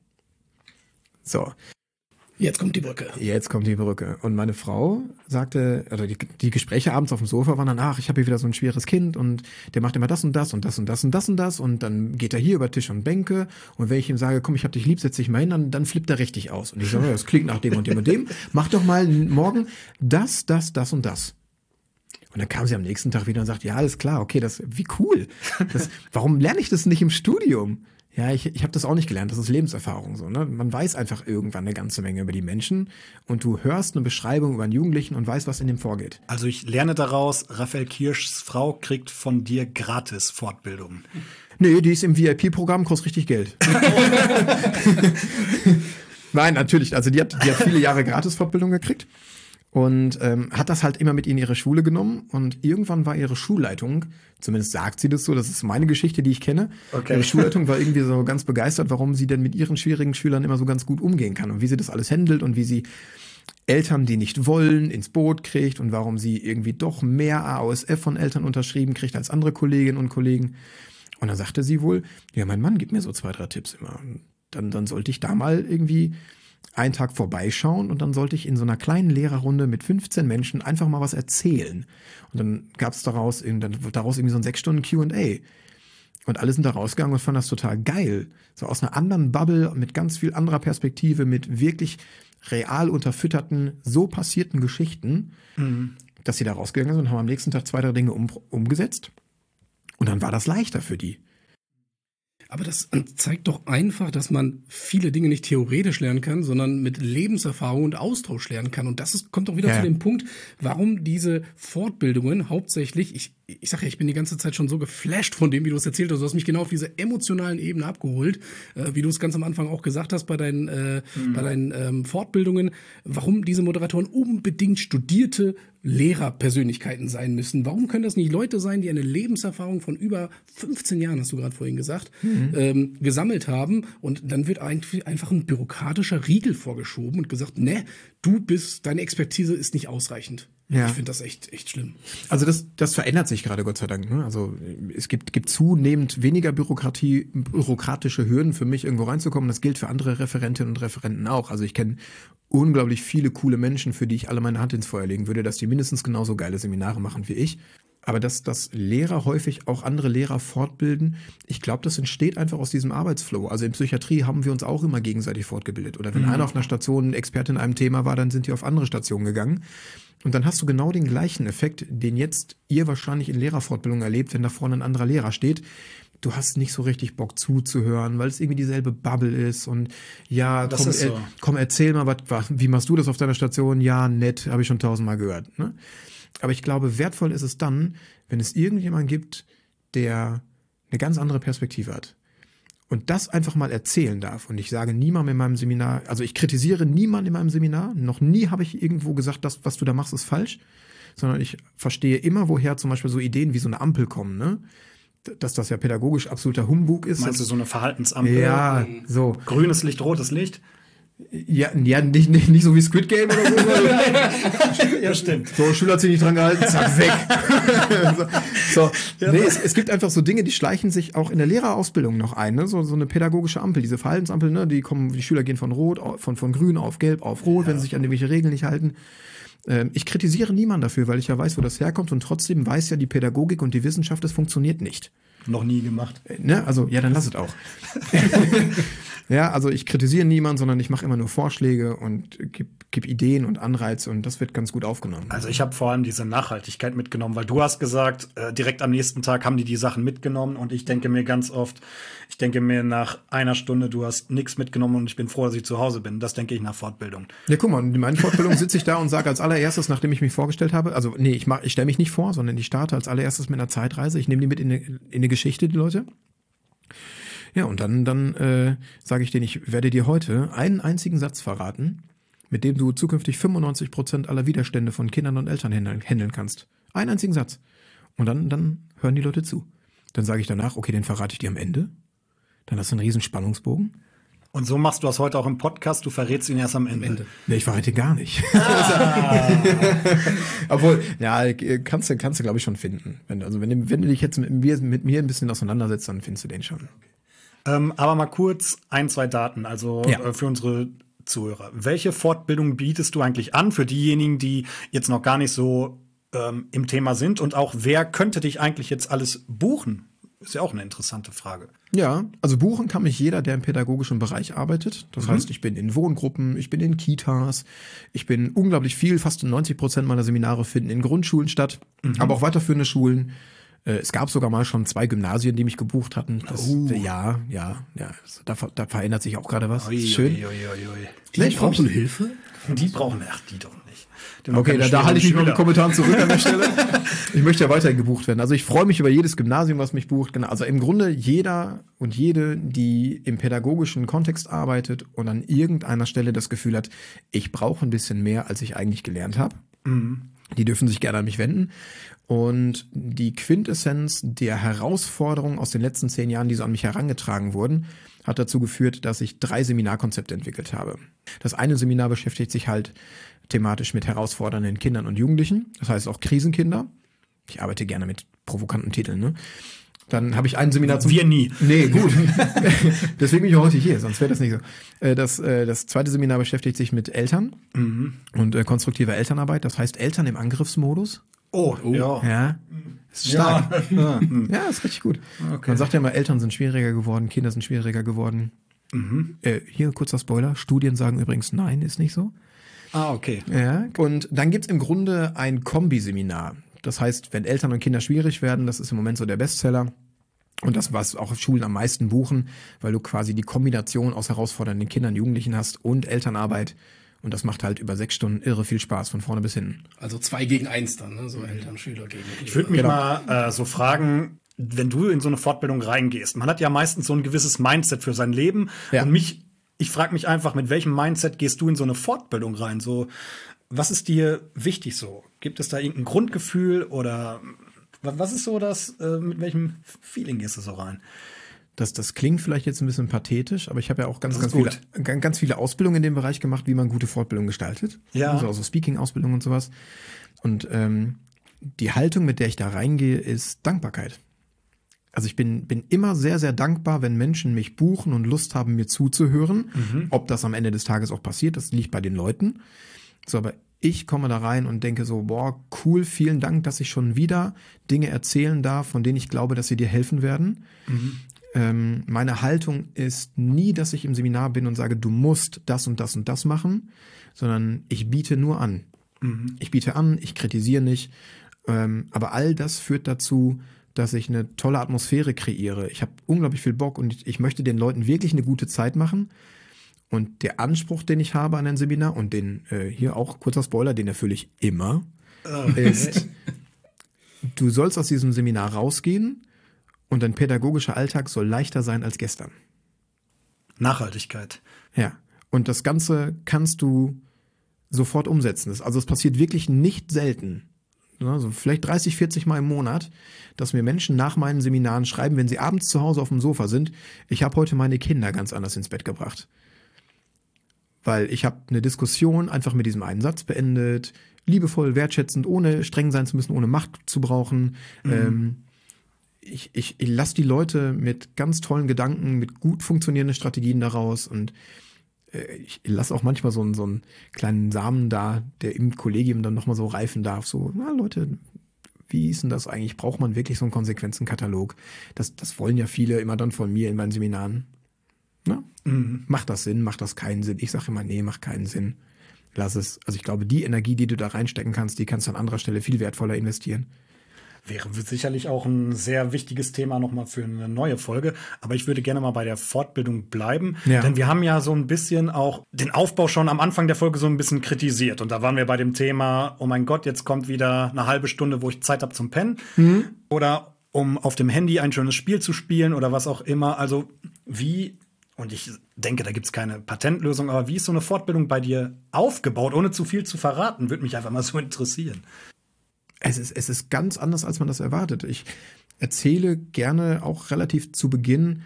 So. Jetzt kommt die Brücke. Jetzt kommt die Brücke. Und meine Frau sagte, also die, die Gespräche abends auf dem Sofa waren dann, ach, ich habe hier wieder so ein schweres Kind und der macht immer das und das und das und das und das und das und dann geht er hier über Tisch und Bänke und wenn ich ihm sage, komm, ich hab dich lieb, setz dich mal hin, dann, dann flippt er richtig aus. Und ich sage, ja, das klingt nach dem und dem und dem. Mach doch mal morgen das, das, das und das. Und dann kam sie am nächsten Tag wieder und sagt, ja, alles klar, okay, das, wie cool. Das, warum lerne ich das nicht im Studium? Ja, ich, ich habe das auch nicht gelernt, das ist Lebenserfahrung so, ne? Man weiß einfach irgendwann eine ganze Menge über die Menschen und du hörst eine Beschreibung über einen Jugendlichen und weißt, was in dem vorgeht. Also ich lerne daraus, Raphael Kirschs Frau kriegt von dir gratis Fortbildung. Nee, die ist im V I P-Programm, kostet richtig Geld. Nein, natürlich, also die hat, die hat viele Jahre Gratis-Fortbildung gekriegt. Und ähm, hat das halt immer mit in ihre Schule genommen. Und irgendwann war ihre Schulleitung, zumindest sagt sie das so, das ist meine Geschichte, die ich kenne. Okay. Ihre Schulleitung war irgendwie so ganz begeistert, warum sie denn mit ihren schwierigen Schülern immer so ganz gut umgehen kann. Und wie sie das alles handelt und wie sie Eltern, die nicht wollen, ins Boot kriegt. Und warum sie irgendwie doch mehr A O S F von Eltern unterschrieben kriegt als andere Kolleginnen und Kollegen. Und dann sagte sie wohl, ja, mein Mann gibt mir so zwei, drei Tipps immer. Dann, dann sollte ich da mal irgendwie einen Tag vorbeischauen und dann sollte ich in so einer kleinen Lehrerrunde mit fünfzehn Menschen einfach mal was erzählen. Und dann gab es daraus, dann daraus irgendwie so ein sechs Stunden Q und A. Und alle sind da rausgegangen und fanden das total geil. So aus einer anderen Bubble, mit ganz viel anderer Perspektive, mit wirklich real unterfütterten, so passierten Geschichten, mhm. dass sie da rausgegangen sind und haben am nächsten Tag zwei, drei Dinge um, umgesetzt. Und dann war das leichter für die. Aber das zeigt doch einfach, dass man viele Dinge nicht theoretisch lernen kann, sondern mit Lebenserfahrung und Austausch lernen kann. Und das ist, kommt doch wieder ja. zu dem Punkt, warum diese Fortbildungen hauptsächlich, ich, ich sage ja, ich bin die ganze Zeit schon so geflasht von dem, wie du es erzählt hast. Du hast mich genau auf dieser emotionalen Ebene abgeholt, äh, wie du es ganz am Anfang auch gesagt hast bei deinen, äh, mhm. bei deinen ähm, Fortbildungen, warum diese Moderatoren unbedingt studierte Lehrerpersönlichkeiten sein müssen. Warum können das nicht Leute sein, die eine Lebenserfahrung von über fünfzehn Jahren, hast du gerade vorhin gesagt, mhm. ähm, gesammelt haben und dann wird einfach ein bürokratischer Riegel vorgeschoben und gesagt, ne, du bist, deine Expertise ist nicht ausreichend. Ja. Ich finde das echt, echt schlimm. Also das, das verändert sich gerade, Gott sei Dank. Ne? Also es gibt, gibt zunehmend weniger Bürokratie, bürokratische Hürden für mich, irgendwo reinzukommen. Das gilt für andere Referentinnen und Referenten auch. Also ich kenne unglaublich viele coole Menschen, für die ich alle meine Hand ins Feuer legen würde, dass die mindestens genauso geile Seminare machen wie ich. Aber dass, dass Lehrer häufig auch andere Lehrer fortbilden, ich glaube, das entsteht einfach aus diesem Arbeitsflow. Also in Psychiatrie haben wir uns auch immer gegenseitig fortgebildet. Oder wenn mhm. einer auf einer Station Experte in einem Thema war, dann sind die auf andere Stationen gegangen. Und dann hast du genau den gleichen Effekt, den jetzt ihr wahrscheinlich in Lehrerfortbildung erlebt, wenn da vorne ein anderer Lehrer steht. Du hast nicht so richtig Bock zuzuhören, weil es irgendwie dieselbe Bubble ist. Und ja, das komm, ist so. äh, komm, erzähl mal, was, wie machst du das auf deiner Station? Ja, nett, habe ich schon tausendmal gehört. Ne? Aber ich glaube, wertvoll ist es dann, wenn es irgendjemanden gibt, der eine ganz andere Perspektive hat. Und das einfach mal erzählen darf. Und ich sage niemandem in meinem Seminar, also ich kritisiere niemanden in meinem Seminar. Noch nie habe ich irgendwo gesagt, das, was du da machst, ist falsch. Sondern ich verstehe immer, woher zum Beispiel so Ideen wie so eine Ampel kommen, ne? Dass das ja pädagogisch absoluter Humbug ist. Meinst du so eine Verhaltensampel? Ja, so. Grünes Licht, rotes Licht? Ja, ja nicht, nicht, nicht so wie Squid Game oder so. Ja, stimmt. So, Schüler hat sich nicht dran gehalten, zack, weg. so, so. Nee, es, es gibt einfach so Dinge, die schleichen sich auch in der Lehrerausbildung noch ein, ne? So, so eine pädagogische Ampel, diese Verhaltensampel, ne? Die kommen, die Schüler gehen von rot, von, von grün auf gelb auf rot, ja. wenn sie sich an irgendwelche Regeln nicht halten. Ähm, ich kritisiere niemanden dafür, weil ich ja weiß, wo das herkommt und trotzdem weiß ja die Pädagogik und die Wissenschaft, es funktioniert nicht. Noch nie gemacht. Äh, ne? Also, ja, dann lass es auch. Ja, also ich kritisiere niemanden, sondern ich mache immer nur Vorschläge und gebe gib Ideen und Anreize und das wird ganz gut aufgenommen. Also ich habe vor allem diese Nachhaltigkeit mitgenommen, weil du hast gesagt, äh, direkt am nächsten Tag haben die die Sachen mitgenommen und ich denke mir ganz oft, ich denke mir nach einer Stunde, du hast nichts mitgenommen und ich bin froh, dass ich zu Hause bin. Das denke ich nach Fortbildung. Ja, guck mal, in meiner Fortbildung sitze ich da und sage als allererstes, nachdem ich mich vorgestellt habe, also nee, ich, mach, ich stelle mich nicht vor, sondern ich starte als allererstes mit einer Zeitreise. Ich nehme die mit in eine, in eine Geschichte, die Leute. Ja, und dann, dann äh, sage ich denen, ich werde dir heute einen einzigen Satz verraten, mit dem du zukünftig fünfundneunzig Prozent aller Widerstände von Kindern und Eltern handeln kannst. Einen einzigen Satz. Und dann, dann hören die Leute zu. Dann sage ich danach, okay, den verrate ich dir am Ende. Dann hast du einen riesen Spannungsbogen. Und so machst du das heute auch im Podcast, du verrätst ihn erst am Ende. Ende. Nee, ich verrate ihn gar nicht. Ah. Obwohl, ja, kannst du, kannst du glaube ich, schon finden. Wenn, also wenn du, wenn du dich jetzt mit mir, mit mir ein bisschen auseinandersetzt, dann findest du den schon. Ähm, aber mal kurz ein, zwei Daten, also ja. äh, für unsere Zuhörer. Welche Fortbildung bietest du eigentlich an für diejenigen, die jetzt noch gar nicht so ähm, im Thema sind? Und auch, wer könnte dich eigentlich jetzt alles buchen? Ist ja auch eine interessante Frage. Ja, also buchen kann mich jeder, der im pädagogischen Bereich arbeitet. Das mhm. heißt, ich bin in Wohngruppen, ich bin in Kitas, ich bin unglaublich viel, fast neunzig Prozent meiner Seminare finden in Grundschulen statt, mhm. aber auch weiterführende Schulen. Es gab sogar mal schon zwei Gymnasien, die mich gebucht hatten. Das, uh. Ja, ja, ja. Da, da verändert sich auch gerade was. Ui, schön. Ui, ui, ui. Die nee, brauchen Hilfe? Die brauchen, ach, die doch nicht. Die okay, da, da halte ich mich mal mit Kommentaren zurück an der Stelle. Ich möchte ja weiterhin gebucht werden. Also ich freue mich über jedes Gymnasium, was mich bucht. Genau. Also im Grunde jeder und jede, die im pädagogischen Kontext arbeitet und an irgendeiner Stelle das Gefühl hat, ich brauche ein bisschen mehr, als ich eigentlich gelernt habe. Mhm. Die dürfen sich gerne an mich wenden. Und die Quintessenz der Herausforderungen aus den letzten zehn Jahren, die so an mich herangetragen wurden, hat dazu geführt, dass ich drei Seminarkonzepte entwickelt habe. Das eine Seminar beschäftigt sich halt thematisch mit herausfordernden Kindern und Jugendlichen. Das heißt auch Krisenkinder. Ich arbeite gerne mit provokanten Titeln, ne? Dann habe ich ein Seminar zum... Wir nie. Nee, gut. Deswegen bin ich heute hier, sonst wäre das nicht so. Das, das zweite Seminar beschäftigt sich mit Eltern mhm. und äh, konstruktiver Elternarbeit. Das heißt Eltern im Angriffsmodus. Oh, oh, ja. Ja, ist stark. Ja, ja, ist richtig gut. Okay. Man sagt ja immer, Eltern sind schwieriger geworden, Kinder sind schwieriger geworden. Mhm. Äh, hier kurzer Spoiler. Studien sagen übrigens, nein, ist nicht so. Ah, okay. Ja, und dann gibt's im Grunde ein Kombiseminar. Das heißt, wenn Eltern und Kinder schwierig werden, das ist im Moment so der Bestseller. Und das, was auch Schulen am meisten buchen, weil du quasi die Kombination aus herausfordernden Kindern, Jugendlichen hast und Elternarbeit. Und das macht halt über sechs Stunden irre viel Spaß, von vorne bis hinten. Also zwei gegen eins dann, ne? So Eltern, Schüler gegen. Ich würde mich genau. mal äh, so fragen, wenn du in so eine Fortbildung reingehst, man hat ja meistens so ein gewisses Mindset für sein Leben. Ja. Und mich, ich frage mich einfach, mit welchem Mindset gehst du in so eine Fortbildung rein? So, was ist dir wichtig so? Gibt es da irgendein Grundgefühl oder was ist so das, äh, mit welchem Feeling gehst du so rein? Das, das klingt vielleicht jetzt ein bisschen pathetisch, aber ich habe ja auch ganz, ganz viele, ganz viele Ausbildungen in dem Bereich gemacht, wie man gute Fortbildung gestaltet. Ja. Also, also Speaking-Ausbildung und sowas. Und ähm, die Haltung, mit der ich da reingehe, ist Dankbarkeit. Also ich bin, bin immer sehr, sehr dankbar, wenn Menschen mich buchen und Lust haben, mir zuzuhören. Mhm. Ob das am Ende des Tages auch passiert, das liegt bei den Leuten. So, aber ich komme da rein und denke so, boah, cool, vielen Dank, dass ich schon wieder Dinge erzählen darf, von denen ich glaube, dass sie dir helfen werden. Mhm. Ähm, meine Haltung ist nie, dass ich im Seminar bin und sage, du musst das und das und das machen, sondern ich biete nur an. Mhm. Ich biete an, ich kritisiere nicht, ähm, aber all das führt dazu, dass ich eine tolle Atmosphäre kreiere. Ich habe unglaublich viel Bock und ich, ich möchte den Leuten wirklich eine gute Zeit machen. Und der Anspruch, den ich habe an ein Seminar und den, äh, hier auch kurzer Spoiler, den erfülle ich immer, ist, du sollst aus diesem Seminar rausgehen und dein pädagogischer Alltag soll leichter sein als gestern. Nachhaltigkeit. Ja, und das Ganze kannst du sofort umsetzen. Das- Also es passiert wirklich nicht selten, also vielleicht dreißig, vierzig Mal im Monat, dass mir Menschen nach meinen Seminaren schreiben, wenn sie abends zu Hause auf dem Sofa sind, ich habe heute meine Kinder ganz anders ins Bett gebracht. Weil ich habe eine Diskussion einfach mit diesem einen Satz beendet, liebevoll, wertschätzend, ohne streng sein zu müssen, ohne Macht zu brauchen. Ähm, ich ich, ich lasse die Leute mit ganz tollen Gedanken, mit gut funktionierenden Strategien daraus und äh, ich lasse auch manchmal so einen, so einen kleinen Samen da, der im Kollegium dann nochmal so reifen darf. So, na Leute, wie ist denn das eigentlich? Braucht man wirklich so einen Konsequenzenkatalog? Das, das wollen ja viele immer dann von mir in meinen Seminaren. Na? Macht das Sinn? Macht das keinen Sinn? Ich sage immer, nee, macht keinen Sinn. Lass es. Also ich glaube, die Energie, die du da reinstecken kannst, die kannst du an anderer Stelle viel wertvoller investieren. Wäre sicherlich auch ein sehr wichtiges Thema nochmal für eine neue Folge. Aber ich würde gerne mal bei der Fortbildung bleiben. Ja. Denn wir haben ja so ein bisschen auch den Aufbau schon am Anfang der Folge so ein bisschen kritisiert. Und da waren wir bei dem Thema, oh mein Gott, jetzt kommt wieder eine halbe Stunde, wo ich Zeit habe zum Pennen. Oder um auf dem Handy ein schönes Spiel zu spielen oder was auch immer. Also wie, und ich denke, da gibt es keine Patentlösung, aber wie ist so eine Fortbildung bei dir aufgebaut, ohne zu viel zu verraten? Würde mich einfach mal so interessieren. Es ist, es ist ganz anders, als man das erwartet. Ich erzähle gerne auch relativ zu Beginn,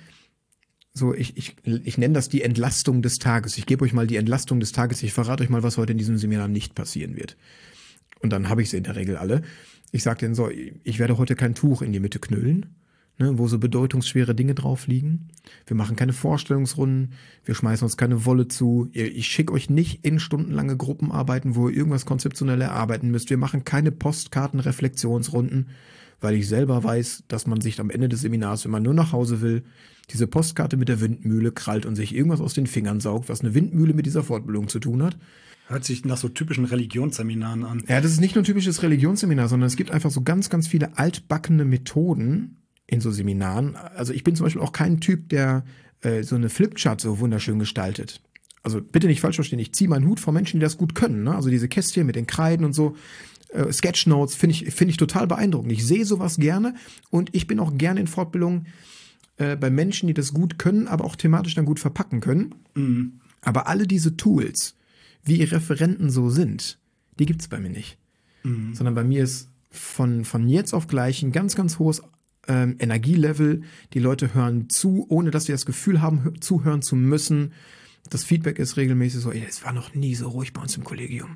so ich, ich, ich nenne das die Entlastung des Tages. Ich gebe euch mal die Entlastung des Tages. Ich verrate euch mal, was heute in diesem Seminar nicht passieren wird. Und dann habe ich sie in der Regel alle. Ich sage denen so, ich werde heute kein Tuch in die Mitte knüllen, ne, wo so bedeutungsschwere Dinge drauf liegen. Wir machen keine Vorstellungsrunden, wir schmeißen uns keine Wolle zu. Ich schicke euch nicht in stundenlange Gruppenarbeiten, wo ihr irgendwas konzeptionell erarbeiten müsst. Wir machen keine Postkarten-Reflexionsrunden, weil ich selber weiß, dass man sich am Ende des Seminars, wenn man nur nach Hause will, diese Postkarte mit der Windmühle krallt und sich irgendwas aus den Fingern saugt, was eine Windmühle mit dieser Fortbildung zu tun hat. Hört sich nach so typischen Religionsseminaren an. Ja, das ist nicht nur ein typisches Religionsseminar, sondern es gibt einfach so ganz, ganz viele altbackene Methoden in so Seminaren. Also ich bin zum Beispiel auch kein Typ, der äh, so eine Flipchart so wunderschön gestaltet. Also bitte nicht falsch verstehen, ich ziehe meinen Hut vor Menschen, die das gut können. Ne? Also diese Kästchen mit den Kreiden und so, äh, Sketchnotes finde ich, finde ich total beeindruckend. Ich sehe sowas gerne und ich bin auch gerne in Fortbildungen äh, bei Menschen, die das gut können, aber auch thematisch dann gut verpacken können. Mhm. Aber alle diese Tools, wie Referenten so sind, die gibt es bei mir nicht. Mhm. Sondern bei mir ist von, von jetzt auf gleich ein ganz, ganz hohes ähm, Energielevel. Die Leute hören zu, ohne dass sie das Gefühl haben, hö- zuhören zu müssen. Das Feedback ist regelmäßig so, ey, es war noch nie so ruhig bei uns im Kollegium.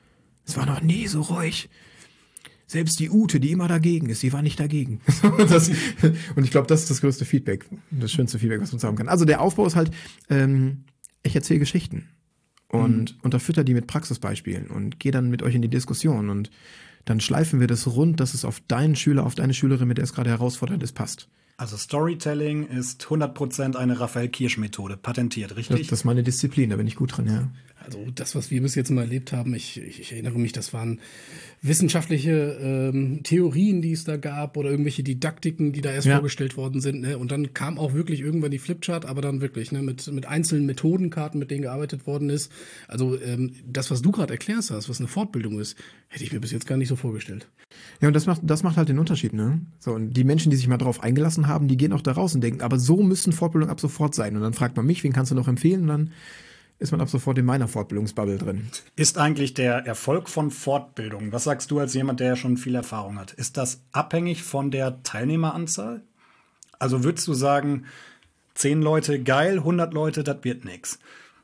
Es war noch nie so ruhig. Selbst die Ute, die immer dagegen ist, die war nicht dagegen. das, und ich glaube, das ist das größte Feedback, das schönste Feedback, was man uns haben kann. Also der Aufbau ist halt, ähm, ich erzähle Geschichten. Und mhm. unterfütter die mit Praxisbeispielen und gehe dann mit euch in die Diskussion und dann schleifen wir das rund, dass es auf deinen Schüler, auf deine Schülerin, mit der es gerade herausfordernd ist, passt. Also Storytelling ist hundert Prozent eine Raphael-Kirsch-Methode, patentiert, richtig? Das, das ist meine Disziplin, da bin ich gut drin, ja. Also das, was wir bis jetzt mal erlebt haben, ich, ich, ich erinnere mich, das waren wissenschaftliche ähm, Theorien, die es da gab oder irgendwelche Didaktiken, die da erst Ja. vorgestellt worden sind. Ne? Und dann kam auch wirklich irgendwann die Flipchart, aber dann wirklich ne? mit, mit einzelnen Methodenkarten, mit denen gearbeitet worden ist. Also ähm, das, was du gerade erklärst hast, was eine Fortbildung ist, hätte ich mir bis jetzt gar nicht so vorgestellt. Ja, und das macht, das macht halt den Unterschied, ne? So, und die Menschen, die sich mal drauf eingelassen haben, die gehen auch da raus und denken, aber so müssen Fortbildungen ab sofort sein. Und dann fragt man mich, wen kannst du noch empfehlen? Und dann ist man ab sofort in meiner Fortbildungsbubble drin. Ist eigentlich der Erfolg von Fortbildungen, was sagst du als jemand, der ja schon viel Erfahrung hat, ist das abhängig von der Teilnehmeranzahl? Also würdest du sagen, zehn Leute geil, hundert Leute, das wird nix?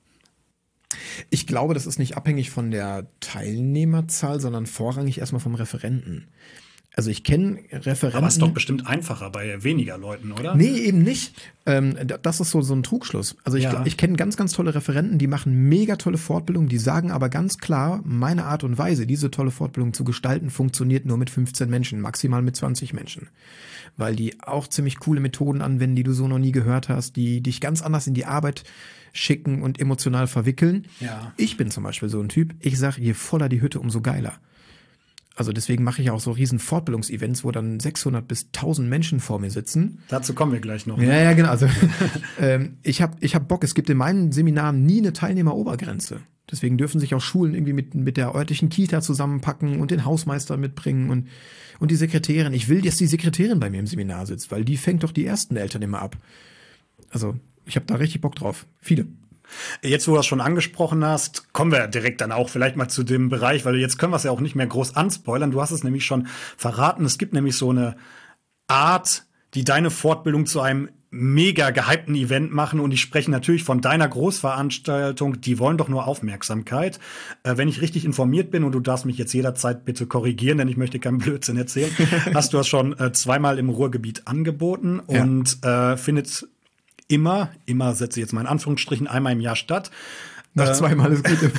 Ich glaube, das ist nicht abhängig von der Teilnehmerzahl, sondern vorrangig erstmal vom Referenten. Also ich kenne Referenten. Aber ist doch bestimmt einfacher bei weniger Leuten, oder? Nee, eben nicht. Ähm, da- das ist so, so ein Trugschluss. Also ich, Ja. ich kenne ganz, ganz tolle Referenten, die machen mega tolle Fortbildungen, die sagen aber ganz klar, meine Art und Weise, diese tolle Fortbildung zu gestalten, funktioniert nur mit fünfzehn Menschen, maximal mit zwanzig Menschen. Weil die auch ziemlich coole Methoden anwenden, die du so noch nie gehört hast, die dich ganz anders in die Arbeit schicken und emotional verwickeln. Ja. Ich bin zum Beispiel so ein Typ, ich sage, je voller die Hütte, umso geiler. Also deswegen mache ich auch so riesen Fortbildungsevents, wo dann sechshundert bis tausend Menschen vor mir sitzen. Dazu kommen wir gleich noch. Ja, ja, genau. Also ähm, ich habe ich hab Bock. Es gibt in meinen Seminaren nie eine Teilnehmerobergrenze. Deswegen dürfen sich auch Schulen irgendwie mit, mit der örtlichen Kita zusammenpacken und den Hausmeister mitbringen und, und die Sekretärin. Ich will, dass die Sekretärin bei mir im Seminar sitzt, weil die fängt doch die ersten Eltern immer ab. Also ich habe da richtig Bock drauf. Viele. Jetzt, wo du das schon angesprochen hast, kommen wir direkt dann auch vielleicht mal zu dem Bereich, weil jetzt können wir es ja auch nicht mehr groß anspoilern. Du hast es nämlich schon verraten. Es gibt nämlich so eine Art, die deine Fortbildung zu einem mega gehypten Event machen, und ich spreche natürlich von deiner Großveranstaltung, die wollen doch nur Aufmerksamkeit. Äh, wenn ich richtig informiert bin, und du darfst mich jetzt jederzeit bitte korrigieren, denn ich möchte keinen Blödsinn erzählen, hast du das schon äh, zweimal im Ruhrgebiet angeboten, ja. und äh, findet immer, immer setze ich jetzt mal in Anführungsstrichen, einmal im Jahr statt. Nach zweimal ist gut.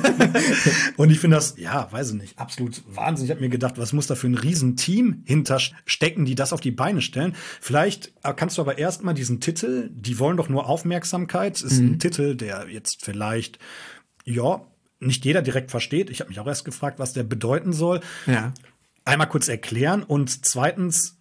Und ich finde das, ja, weiß ich nicht, absolut Wahnsinn. Ich habe mir gedacht, was muss da für ein Riesenteam hinterstecken, die das auf die Beine stellen. Vielleicht kannst du aber erst mal diesen Titel, die wollen doch nur Aufmerksamkeit, ist mhm. ein Titel, der jetzt vielleicht, ja, nicht jeder direkt versteht. Ich habe mich auch erst gefragt, was der bedeuten soll. Ja. Einmal kurz erklären, und zweitens,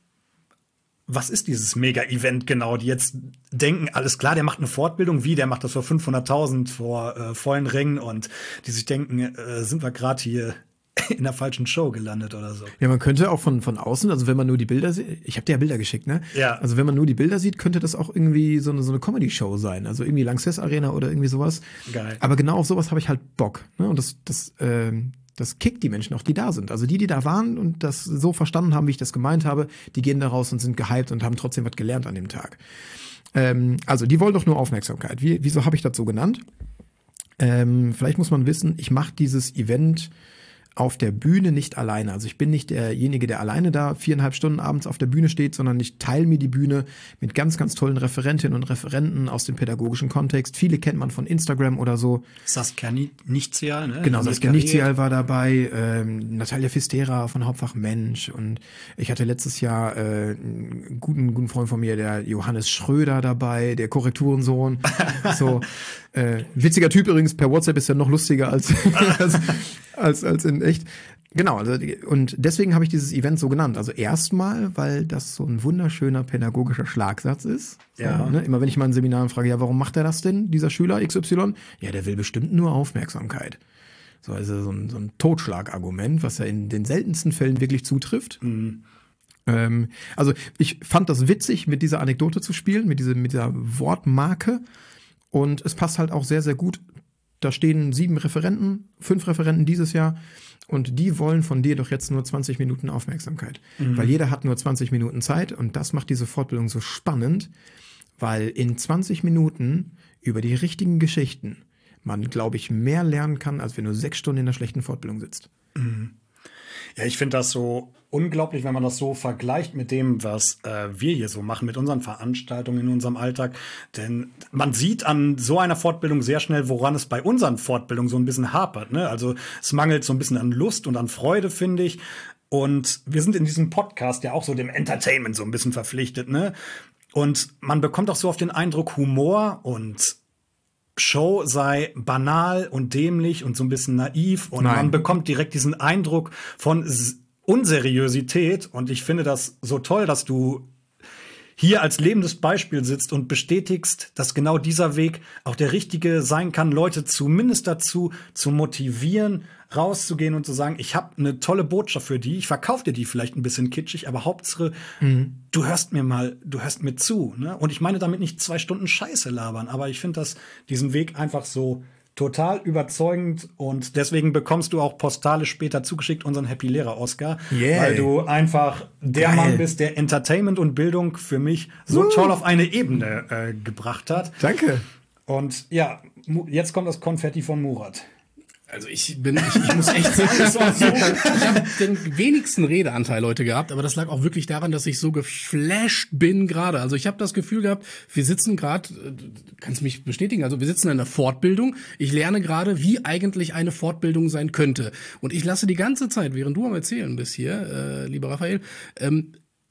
was ist dieses Mega-Event genau, die jetzt denken, alles klar, der macht eine Fortbildung, wie, der macht das vor fünfhunderttausend vor äh, vollen Rängen, und die sich denken, äh, sind wir gerade hier in der falschen Show gelandet oder so. Ja, man könnte auch von, von außen, also wenn man nur die Bilder sieht, ich habe dir ja Bilder geschickt, ne? Ja. Also wenn man nur die Bilder sieht, könnte das auch irgendwie so eine, so eine Comedy-Show sein, also irgendwie Lanxess Arena oder irgendwie sowas. Geil. Aber genau auf sowas habe ich halt Bock, ne? Und das, das, ähm, das kickt die Menschen auch, die da sind. Also die, die da waren und das so verstanden haben, wie ich das gemeint habe, die gehen da raus und sind gehypt und haben trotzdem was gelernt an dem Tag. Ähm, also die wollen doch nur Aufmerksamkeit. Wie, wieso habe ich das so genannt? Ähm, vielleicht muss man wissen, ich mache dieses Event auf der Bühne nicht alleine. Also ich bin nicht derjenige, der alleine da viereinhalb Stunden abends auf der Bühne steht, sondern ich teile mir die Bühne mit ganz, ganz tollen Referentinnen und Referenten aus dem pädagogischen Kontext. Viele kennt man von Instagram oder so. Saskia Nichtzial, ne? Genau, Saskia Nichtzial war dabei, ähm, Natalia Fistera von Hauptfach Mensch, und ich hatte letztes Jahr äh, einen guten, guten Freund von mir, der Johannes Schröder dabei, der Korrekturensohn. So, äh, witziger Typ übrigens, per WhatsApp ist er noch lustiger als, als, als, als in echt. Genau, also und deswegen habe ich dieses Event so genannt. Also erstmal, weil das so ein wunderschöner pädagogischer Schlagsatz ist. Ja. So, ne? Immer wenn ich mal in Seminaren frage, ja, warum macht er das denn, dieser Schüler X Y? Ja, der will bestimmt nur Aufmerksamkeit. So, also so ein, so ein Totschlagargument, was ja in den seltensten Fällen wirklich zutrifft. Mhm. Ähm, also ich fand das witzig, mit dieser Anekdote zu spielen, mit, diese, mit dieser Wortmarke. Und es passt halt auch sehr, sehr gut. Da stehen sieben Referenten, fünf Referenten dieses Jahr, und die wollen von dir doch jetzt nur zwanzig Minuten Aufmerksamkeit. Mhm. Weil jeder hat nur zwanzig Minuten Zeit, und das macht diese Fortbildung so spannend, weil in zwanzig Minuten über die richtigen Geschichten man, glaube ich, mehr lernen kann, als wenn du sechs Stunden in einer schlechten Fortbildung sitzt. Mhm. Ja, ich finde das so unglaublich, wenn man das so vergleicht mit dem, was äh, wir hier so machen, mit unseren Veranstaltungen in unserem Alltag. Denn man sieht an so einer Fortbildung sehr schnell, woran es bei unseren Fortbildungen so ein bisschen hapert, ne? Also es mangelt so ein bisschen an Lust und an Freude, finde ich. Und wir sind in diesem Podcast ja auch so dem Entertainment so ein bisschen verpflichtet, ne? Und man bekommt auch so oft den Eindruck, Humor und Show sei banal und dämlich und so ein bisschen naiv, und Nein. man bekommt direkt diesen Eindruck von Unseriosität, und ich finde das so toll, dass du hier als lebendes Beispiel sitzt und bestätigst, dass genau dieser Weg auch der richtige sein kann, Leute zumindest dazu zu motivieren, rauszugehen und zu sagen, ich habe eine tolle Botschaft für die, ich verkaufe dir die vielleicht ein bisschen kitschig, aber Hauptsache, mhm. du hörst mir mal, du hörst mir zu, ne? Und ich meine damit nicht zwei Stunden Scheiße labern, aber ich finde das diesen Weg einfach so total überzeugend, und deswegen bekommst du auch postalisch später zugeschickt unseren Happy Lehrer Oscar, yeah. weil du einfach der Geil. Mann bist, der Entertainment und Bildung für mich so uh. toll auf eine Ebene äh, gebracht hat. Danke. Und ja, jetzt kommt das Konfetti von Murat. Also ich bin, ich, ich muss echt sagen, das war so, ich habe den wenigsten Redeanteil heute gehabt, aber das lag auch wirklich daran, dass ich so geflasht bin gerade. Also ich habe das Gefühl gehabt, wir sitzen gerade, kannst du mich bestätigen, also wir sitzen in einer Fortbildung. Ich lerne gerade, wie eigentlich eine Fortbildung sein könnte. Und ich lasse die ganze Zeit, während du am Erzählen bist hier, äh, lieber Raphael, ähm,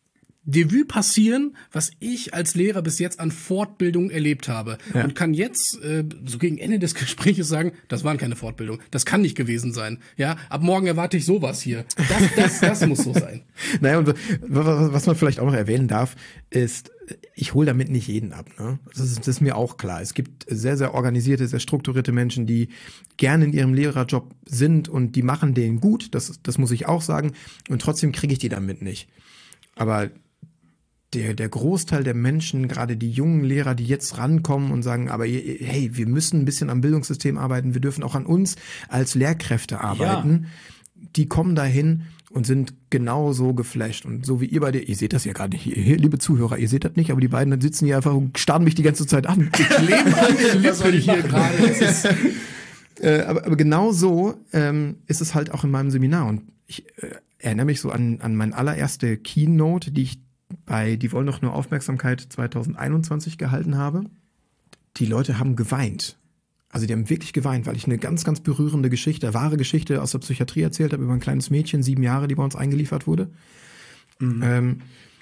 Revue passieren, was ich als Lehrer bis jetzt an Fortbildung erlebt habe. Ja. Und kann jetzt äh, so gegen Ende des Gesprächs sagen, das waren keine Fortbildung. Das kann nicht gewesen sein. Ja, ab morgen erwarte ich sowas hier. Das, das, das muss so sein. Naja, und was man vielleicht auch noch erwähnen darf, ist, ich hole damit nicht jeden ab. Ne? Das ist, das ist mir auch klar. Es gibt sehr, sehr organisierte, sehr strukturierte Menschen, die gerne in ihrem Lehrerjob sind und die machen den gut. Das, das muss ich auch sagen. Und trotzdem kriege ich die damit nicht. Aber Der, der Großteil der Menschen, gerade die jungen Lehrer, die jetzt rankommen und sagen, aber hey, wir müssen ein bisschen am Bildungssystem arbeiten, wir dürfen auch an uns als Lehrkräfte arbeiten, ja. Die kommen dahin und sind genauso geflasht. Und so wie ihr beide, ihr seht das ja gerade hier, hier, liebe Zuhörer, ihr seht das nicht, aber die beiden sitzen hier einfach und starren mich die ganze Zeit an. Die kleben an den Lippen hier gerade. äh, aber, aber genau so ähm, ist es halt auch in meinem Seminar. Und ich äh, erinnere mich so an, an meine allererste Keynote, die ich bei Die wollen doch nur Aufmerksamkeit zwanzig einundzwanzig gehalten habe. Die Leute haben geweint. Also die haben wirklich geweint, weil ich eine ganz, ganz berührende Geschichte, wahre Geschichte aus der Psychiatrie erzählt habe über ein kleines Mädchen, sieben Jahre, die bei uns eingeliefert wurde. Mhm. Ähm,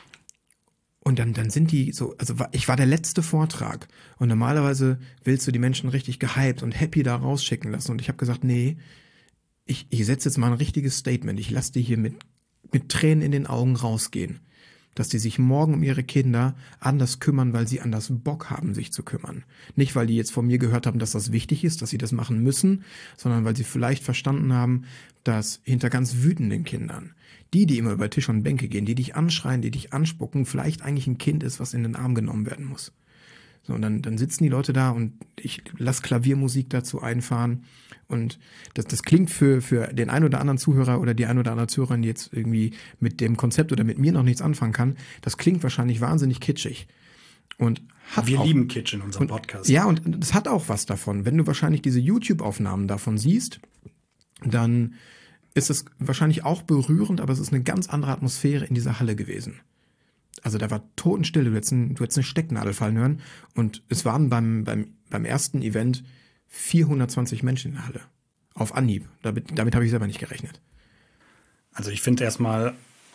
und dann, dann sind die so, also ich war der letzte Vortrag und normalerweise willst du die Menschen richtig gehypt und happy da rausschicken lassen. Und ich habe gesagt, nee, ich, ich setze jetzt mal ein richtiges Statement. Ich lasse die hier mit, mit Tränen in den Augen rausgehen. Dass die sich morgen um ihre Kinder anders kümmern, weil sie anders Bock haben, sich zu kümmern. Nicht, weil die jetzt von mir gehört haben, dass das wichtig ist, dass sie das machen müssen, sondern weil sie vielleicht verstanden haben, dass hinter ganz wütenden Kindern, die, die immer über Tisch und Bänke gehen, die dich anschreien, die dich anspucken, vielleicht eigentlich ein Kind ist, was in den Arm genommen werden muss. So, und dann, dann sitzen die Leute da und ich lasse Klaviermusik dazu einfahren. Und das, das klingt für, für den einen oder anderen Zuhörer oder die ein oder andere Zuhörerin, die jetzt irgendwie mit dem Konzept oder mit mir noch nichts anfangen kann, das klingt wahrscheinlich wahnsinnig kitschig. Und hat Wir auch, lieben Kitsch in unserem und, Podcast. Ja, und das hat auch was davon. Wenn du wahrscheinlich diese YouTube-Aufnahmen davon siehst, dann ist es wahrscheinlich auch berührend, aber es ist eine ganz andere Atmosphäre in dieser Halle gewesen. Also da war Totenstille, du hättest, ein, du hättest eine Stecknadel fallen hören und es waren beim, beim, beim ersten Event vierhundertzwanzig Menschen in der Halle. Auf Anhieb. Damit, damit habe ich selber nicht gerechnet. Also ich finde erstmal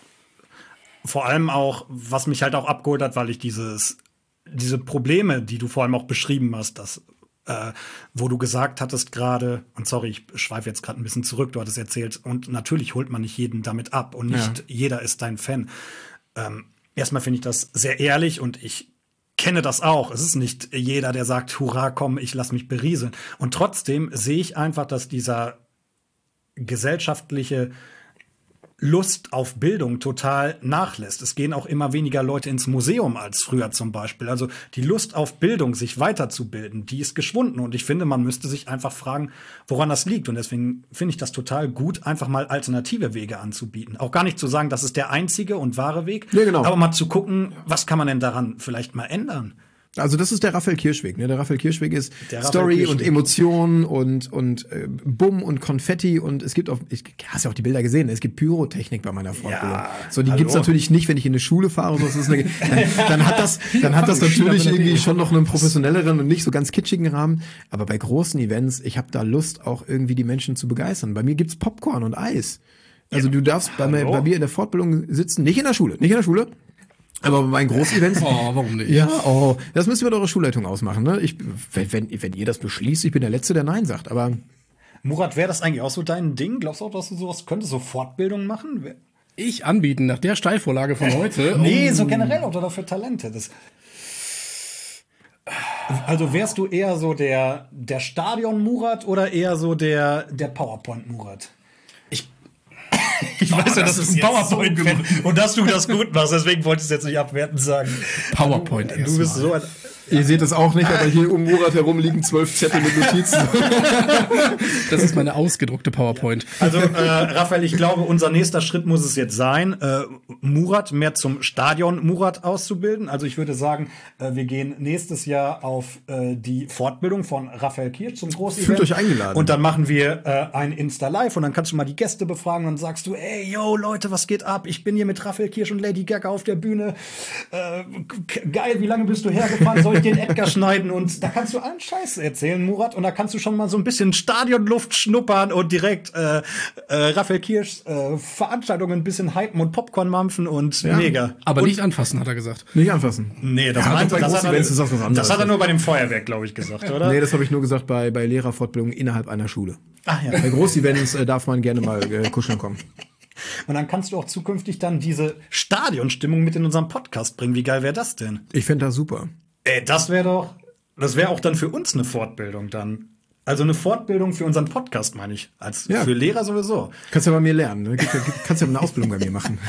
vor allem auch, was mich halt auch abgeholt hat, weil ich dieses, diese Probleme, die du vor allem auch beschrieben hast, dass, äh, wo du gesagt hattest gerade, und sorry, ich schweife jetzt gerade ein bisschen zurück, du hattest erzählt, und natürlich holt man nicht jeden damit ab und nicht ja. jeder ist dein Fan. Ähm, erstmal finde ich das sehr ehrlich und ich kenne das auch. Es ist nicht jeder, der sagt, hurra, komm, ich lass mich berieseln. Und trotzdem sehe ich einfach, dass dieser gesellschaftliche Lust auf Bildung total nachlässt. Es gehen auch immer weniger Leute ins Museum als früher zum Beispiel. Also die Lust auf Bildung, sich weiterzubilden, die ist geschwunden. Und ich finde, man müsste sich einfach fragen, woran das liegt. Und deswegen finde ich das total gut, einfach mal alternative Wege anzubieten. Auch gar nicht zu sagen, das ist der einzige und wahre Weg, ja, genau. aber mal zu gucken, was kann man denn daran vielleicht mal ändern. Also das ist der Raphael Kirschweg. Ne? Der Raphael Kirschweg ist Story Kirschweg. Und Emotionen und und äh, Bumm und Konfetti und es gibt auch, ich hast ja auch die Bilder gesehen, es gibt Pyrotechnik bei meiner Fortbildung. Ja, so, die hallo. Gibt's natürlich nicht, wenn ich in eine Schule fahre. So, das ist eine, dann, dann hat das, dann hat das natürlich irgendwie schon noch einen professionelleren und nicht so ganz kitschigen Rahmen. Aber bei großen Events, ich habe da Lust, auch irgendwie die Menschen zu begeistern. Bei mir gibt's Popcorn und Eis. Also ja, du darfst bei mir, bei mir in der Fortbildung sitzen, nicht in der Schule, nicht in der Schule. Aber bei meinen Großevents. Oh, warum nicht? Ja, oh, das müsst ihr mit eurer Schulleitung ausmachen, ne? Ich, wenn, wenn, wenn ihr das beschließt, ich bin der Letzte, der Nein sagt, aber. Murat, wäre das eigentlich auch so dein Ding? Glaubst du auch, dass du sowas könntest, so Fortbildungen machen? Ich anbieten, nach der Steilvorlage von heute. Nee, so generell oder für Talente. Das also wärst du eher so der, der Stadion-Murat oder eher so der, der PowerPoint-Murat? Ich weiß ja, dass du ein PowerPoint-Fan so und dass du das gut machst, deswegen wollte ich es jetzt nicht abwertend sagen. PowerPoint, du, du bist so ein. Ihr seht das auch nicht, aber hier um Murat herum liegen zwölf Zettel mit Notizen. Das ist meine ausgedruckte PowerPoint. Also, äh, Raphael, ich glaube, unser nächster Schritt muss es jetzt sein, äh, Murat mehr zum Stadion Murat auszubilden. Also ich würde sagen, äh, wir gehen nächstes Jahr auf äh, die Fortbildung von Raphael Kirsch zum Großevent. Fühlt euch eingeladen. Und dann machen wir äh, ein Insta-Live und dann kannst du mal die Gäste befragen und dann sagst du, ey, yo, Leute, was geht ab? Ich bin hier mit Raphael Kirsch und Lady Gaga auf der Bühne. Äh, geil, wie lange bist du hergefahren? Soll ich ich den Edgar schneiden und da kannst du allen Scheiß erzählen, Murat, und da kannst du schon mal so ein bisschen Stadionluft schnuppern und direkt äh, äh, Raphael Kirschs äh, Veranstaltungen ein bisschen hypen und Popcorn mampfen und Ja. mega. Aber und, nicht anfassen, hat er gesagt. Nicht anfassen. Nee, das, Ja, meinte, bei das, großen hat er, Events ist das was anderes. das hat er nur bei dem Feuerwerk, glaube ich, gesagt, oder? Nee, das habe ich nur gesagt bei, bei Lehrerfortbildungen innerhalb einer Schule. Ach ja. Bei Großevents äh, darf man gerne mal äh, kuscheln kommen. Und dann kannst du auch zukünftig dann diese Stadionstimmung mit in unserem Podcast bringen. Wie geil wäre das denn? Ich fände das super. Ey, das wäre doch, das wäre auch dann für uns eine Fortbildung dann. Also eine Fortbildung für unseren Podcast, meine ich. Als Ja. für Lehrer sowieso. Kannst ja bei mir lernen. Ne? Gibt ja- gibt- Kannst ja eine Ausbildung bei mir machen.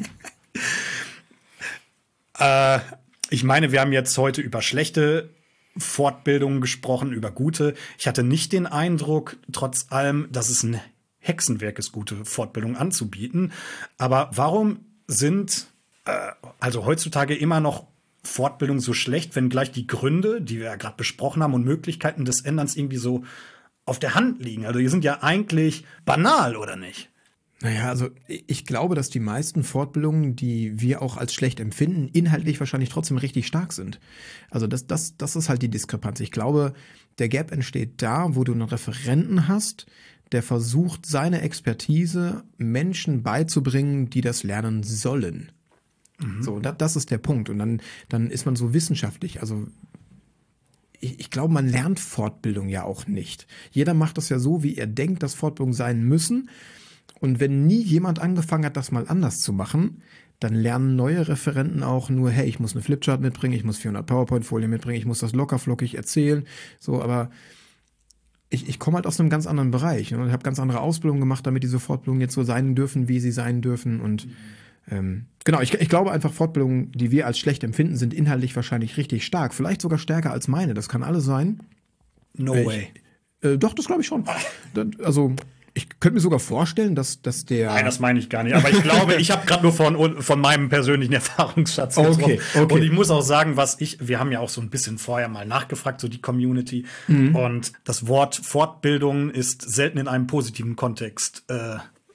Äh, ich meine, wir haben jetzt heute über schlechte Fortbildungen gesprochen, über gute. Ich hatte nicht den Eindruck, trotz allem, dass es ein Hexenwerk ist, gute Fortbildung anzubieten. Aber warum sind äh, also heutzutage immer noch Fortbildungen so schlecht, wenn gleich die Gründe, die wir ja gerade besprochen haben und Möglichkeiten des Änderns irgendwie so auf der Hand liegen? Also die sind ja eigentlich banal, oder nicht? Naja, also ich glaube, dass die meisten Fortbildungen, die wir auch als schlecht empfinden, inhaltlich wahrscheinlich trotzdem richtig stark sind. Also das, das, das ist halt die Diskrepanz. Ich glaube, der Gap entsteht da, wo du einen Referenten hast, der versucht, seine Expertise Menschen beizubringen, die das lernen sollen. Mhm. So, das, das ist der Punkt. Und dann, dann ist man so wissenschaftlich. Also ich, ich glaube, man lernt Fortbildung ja auch nicht. Jeder macht das ja so, wie er denkt, dass Fortbildungen sein müssen. Und wenn nie jemand angefangen hat, das mal anders zu machen, dann lernen neue Referenten auch nur, hey, ich muss eine Flipchart mitbringen, ich muss vierhundert PowerPoint-Folien mitbringen, ich muss das lockerflockig erzählen. So, aber ich, ich komme halt aus einem ganz anderen Bereich, ne, und habe ganz andere Ausbildungen gemacht, damit diese Fortbildungen jetzt so sein dürfen, wie sie sein dürfen. Und ähm, genau, ich, ich glaube einfach, Fortbildungen, die wir als schlecht empfinden, sind inhaltlich wahrscheinlich richtig stark. Vielleicht sogar stärker als meine, das kann alles sein. No Äh, way. Ich, äh, doch, das glaube ich schon. Das, also ich könnte mir sogar vorstellen, dass, dass der... Nein, das meine ich gar nicht. Aber ich glaube, ich habe gerade nur von, von meinem persönlichen Erfahrungsschatz Okay, gesprochen. okay. Und ich muss auch sagen, was ich, wir haben ja auch so ein bisschen vorher mal nachgefragt, so die Community. Mhm. Und das Wort Fortbildung ist selten in einem positiven Kontext äh,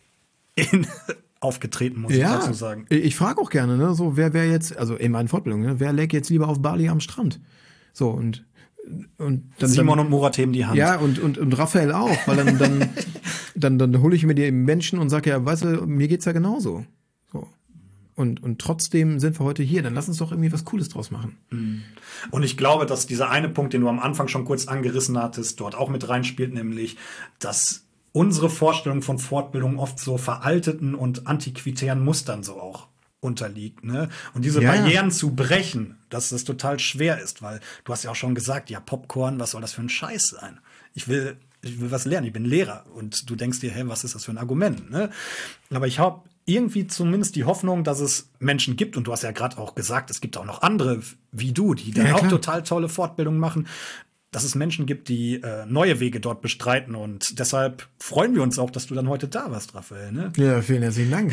in, aufgetreten, muss ich dazu sagen. Ich frage auch gerne, ne, so wer wäre jetzt, also in meinen Fortbildungen, ne, wer lägt jetzt lieber auf Bali am Strand? So, und und dann, Simon dann, und Murat heben die Hand. Ja, und, und, und Raphael auch, weil dann, dann, dann, dann hole ich mir die Menschen und sage, ja, weißt du, mir geht's ja genauso. So. Und, und trotzdem sind wir heute hier, dann lass uns doch irgendwie was Cooles draus machen. Und ich glaube, dass dieser eine Punkt, den du am Anfang schon kurz angerissen hattest, dort auch mit reinspielt, nämlich, dass unsere Vorstellung von Fortbildung oft so veralteten und antiquitären Mustern so auch unterliegt, ne? Und diese Ja, Barrieren ja. zu brechen, dass das total schwer ist, weil du hast ja auch schon gesagt, ja, Popcorn, was soll das für ein Scheiß sein? Ich will, ich will was lernen, ich bin Lehrer und du denkst dir, hey, was ist das für ein Argument, ne? Aber ich habe irgendwie zumindest die Hoffnung, dass es Menschen gibt, und du hast ja gerade auch gesagt, es gibt auch noch andere wie du, die dann Ja, auch klar. total tolle Fortbildungen machen, dass es Menschen gibt, die äh, neue Wege dort bestreiten, und deshalb freuen wir uns auch, dass du dann heute da warst, Raphael, ne? Ja, vielen herzlichen Dank.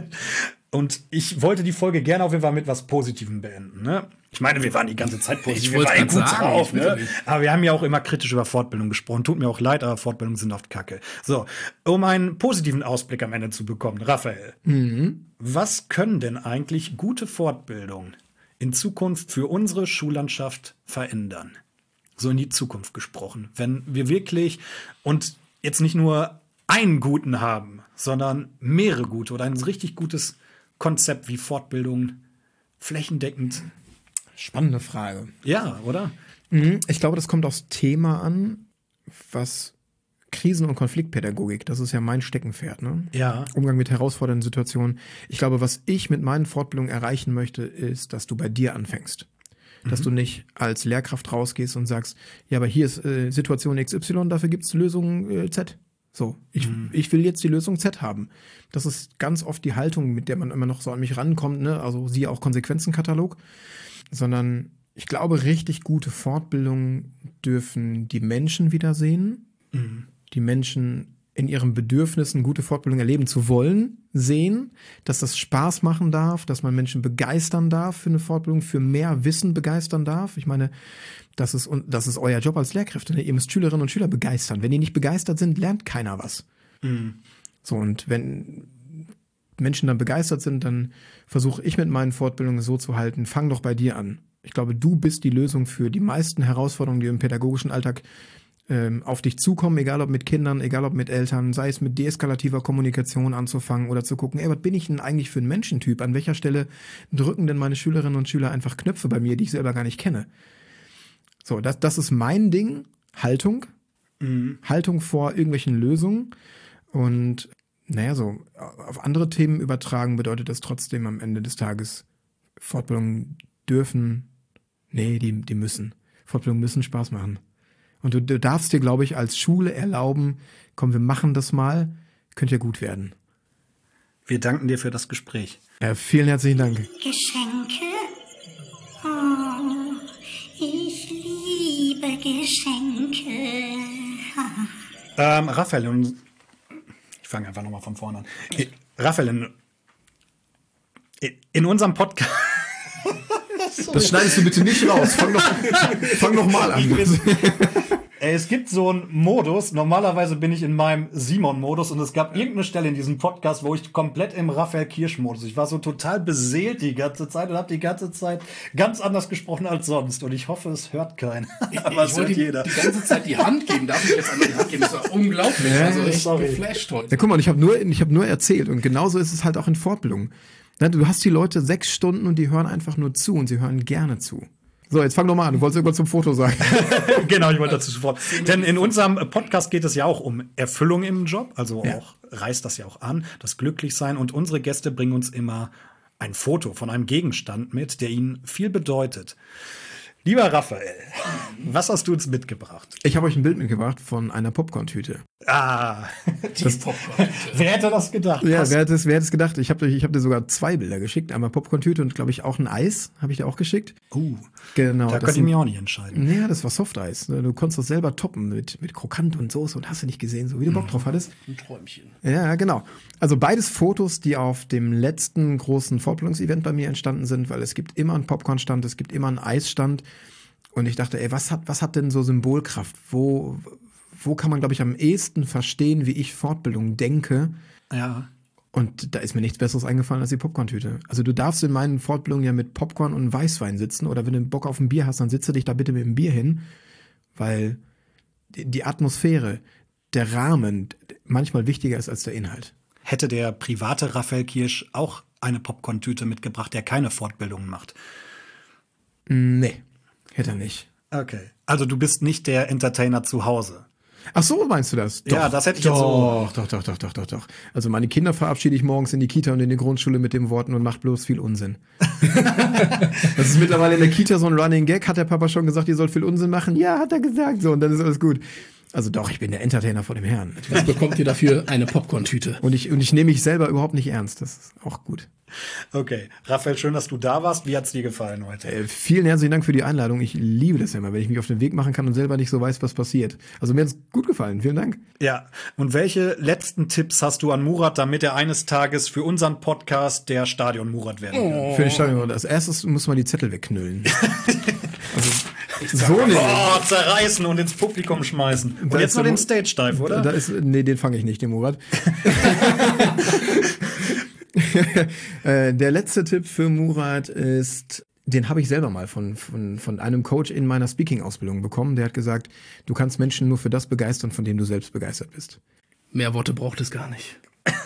Und ich wollte die Folge gerne auf jeden Fall mit was Positivem beenden, ne? Ich meine, wir waren die ganze Zeit positiv, Ich wir wollte waren grad gut sagen, drauf, ne? wirklich. Aber wir haben ja auch immer kritisch über Fortbildung gesprochen. Tut mir auch leid, aber Fortbildungen sind oft Kacke. So, um einen positiven Ausblick am Ende zu bekommen, Raphael, was können denn eigentlich gute Fortbildungen in Zukunft für unsere Schullandschaft verändern? So in die Zukunft gesprochen. Wenn wir wirklich und jetzt nicht nur einen guten haben, sondern mehrere gute oder ein richtig gutes Konzept wie Fortbildung flächendeckend. Spannende Frage. Ja, oder? Mhm. Ich glaube, das kommt aufs Thema an, was Krisen- und Konfliktpädagogik, das ist ja mein Steckenpferd, ne? Ja. Umgang mit herausfordernden Situationen. Ich glaube, was ich mit meinen Fortbildungen erreichen möchte, ist, dass du bei dir anfängst. Dass du nicht als Lehrkraft rausgehst und sagst, ja, aber hier ist äh, Situation X Y, dafür gibt's Lösung äh, Z. So, ich, ich will jetzt die Lösung Z haben. Das ist ganz oft die Haltung, mit der man immer noch so an mich rankommt, ne? Also siehe auch Konsequenzenkatalog. Sondern ich glaube, richtig gute Fortbildungen dürfen die Menschen wiedersehen, die Menschen in ihren Bedürfnissen gute Fortbildung erleben zu wollen, sehen, dass das Spaß machen darf, dass man Menschen begeistern darf für eine Fortbildung, für mehr Wissen begeistern darf. Ich meine, das ist, und das ist euer Job als Lehrkräfte, ne? Ihr müsst Schülerinnen und Schüler begeistern. Wenn die nicht begeistert sind, lernt keiner was. So, und wenn Menschen dann begeistert sind, dann versuche ich mit meinen Fortbildungen so zu halten, fang doch bei dir an. Ich glaube, du bist die Lösung für die meisten Herausforderungen, die im pädagogischen Alltag ähm, auf dich zukommen, egal ob mit Kindern, egal ob mit Eltern, sei es mit deeskalativer Kommunikation anzufangen oder zu gucken, ey, was bin ich denn eigentlich für ein Menschentyp? An welcher Stelle drücken denn meine Schülerinnen und Schüler einfach Knöpfe bei mir, die ich selber gar nicht kenne? So, das, das ist mein Ding, Haltung. Mhm. Haltung vor irgendwelchen Lösungen. Und naja, so auf andere Themen übertragen bedeutet das trotzdem am Ende des Tages, Fortbildungen dürfen, nee, die, die müssen. Fortbildungen müssen Spaß machen. Und du, du darfst dir, glaube ich, als Schule erlauben, komm, wir machen das mal, könnte ja gut werden. Wir danken dir für das Gespräch. Ja, vielen herzlichen Dank. Geschenke? Oh, ich liebe Geschenke. ähm, Raphael, und ich fange einfach nochmal von vorne an. Raphael, in, in unserem Podcast... Das schneidest du bitte nicht raus. Fang doch, fang doch mal an. Es gibt so einen Modus, normalerweise bin ich in meinem Simon-Modus und es gab irgendeine Stelle in diesem Podcast, wo ich komplett im Raphael Kirsch-Modus, ich war so total beseelt die ganze Zeit und habe die ganze Zeit ganz anders gesprochen als sonst und ich hoffe, es hört keiner. Aber es hört jeder. Die ganze Zeit die Hand geben, darf ich jetzt einmal die Hand geben, das ist unglaublich, ja, also ich sorry. geflasht heute. Ja, guck mal, ich habe nur, ich hab nur erzählt und genauso ist es halt auch in Fortbildungen. Du hast die Leute sechs Stunden und die hören einfach nur zu und sie hören gerne zu. So, jetzt fang doch mal an. Du wolltest irgendwas zum Foto sagen. Genau, ich wollte dazu sofort. Denn in unserem Podcast geht es ja auch um Erfüllung im Job. Also ja. auch reißt das ja auch an, das Glücklichsein. Und unsere Gäste bringen uns immer ein Foto von einem Gegenstand mit, der ihnen viel bedeutet. Lieber Raphael, was hast du uns mitgebracht? Ich habe euch ein Bild mitgebracht von einer Popcorn-Tüte. Ah, die Popcorn-Tüte. Wer hätte das gedacht? Ja, Was? wer hätte es, wer hätte es gedacht? Ich habe ich hab dir sogar zwei Bilder geschickt. Einmal Popcorn-Tüte und, glaube ich, auch ein Eis habe ich dir auch geschickt. Uh, genau, da das könnte ich sind- mich auch nicht entscheiden. Ja, das war Softeis. Du konntest das selber toppen mit, mit Krokant und Soße und hast du nicht gesehen, so wie du Bock drauf hattest. Ein Träumchen. Ja, genau. Also beides Fotos, die auf dem letzten großen Fortbildungsevent bei mir entstanden sind, weil es gibt immer einen Popcornstand, es gibt immer einen Eisstand. Und ich dachte, ey, was hat, was hat denn so Symbolkraft? Wo, wo kann man, glaube ich, am ehesten verstehen, wie ich Fortbildung denke? Ja. Und da ist mir nichts Besseres eingefallen als die Popcorn-Tüte. Also du darfst in meinen Fortbildungen ja mit Popcorn und Weißwein sitzen. Oder wenn du Bock auf ein Bier hast, dann sitze dich da bitte mit dem Bier hin. Weil die die Atmosphäre, der Rahmen manchmal wichtiger ist als der Inhalt. Hätte der private Raphael Kirsch auch eine Popcorn-Tüte mitgebracht, der keine Fortbildungen macht? Nee, hätte er nicht. Okay. Also du bist nicht der Entertainer zu Hause. Ach so, meinst du das? Ja, das hätte ich jetzt so- Doch, doch, doch, doch, doch, doch, doch. Also meine Kinder verabschiede ich morgens in die Kita und in die Grundschule mit den Worten und macht bloß viel Unsinn. Das ist mittlerweile in der Kita so ein Running Gag. Hat der Papa schon gesagt, ihr sollt viel Unsinn machen? Ja, hat er gesagt. So, und dann ist alles gut. Also doch, ich bin der Entertainer vor dem Herrn. Was bekommt ihr dafür? Eine Popcorn-Tüte. Und ich, und ich nehme mich selber überhaupt nicht ernst. Das ist auch gut. Okay. Raphael, schön, dass du da warst. Wie hat's dir gefallen heute? Äh, vielen herzlichen Dank für die Einladung. Ich liebe das ja immer, wenn ich mich auf den Weg machen kann und selber nicht so weiß, was passiert. Also mir hat's gut gefallen. Vielen Dank. Ja. Und welche letzten Tipps hast du an Murat, damit er eines Tages für unseren Podcast der Stadion Murat werden will? Für den Stadion. Als erstes muss man die Zettel wegknüllen. Also, so nicht. Oh, zerreißen und ins Publikum schmeißen. Und Da jetzt ist noch der den Mu- Stage-Dive, oder? Da ist, nee, den fange ich nicht, den Murat. Äh, Der letzte Tipp für Murat ist, den habe ich selber mal von, von, von einem Coach in meiner Speaking-Ausbildung bekommen. Der hat gesagt, du kannst Menschen nur für das begeistern, von dem du selbst begeistert bist. Mehr Worte braucht es gar nicht.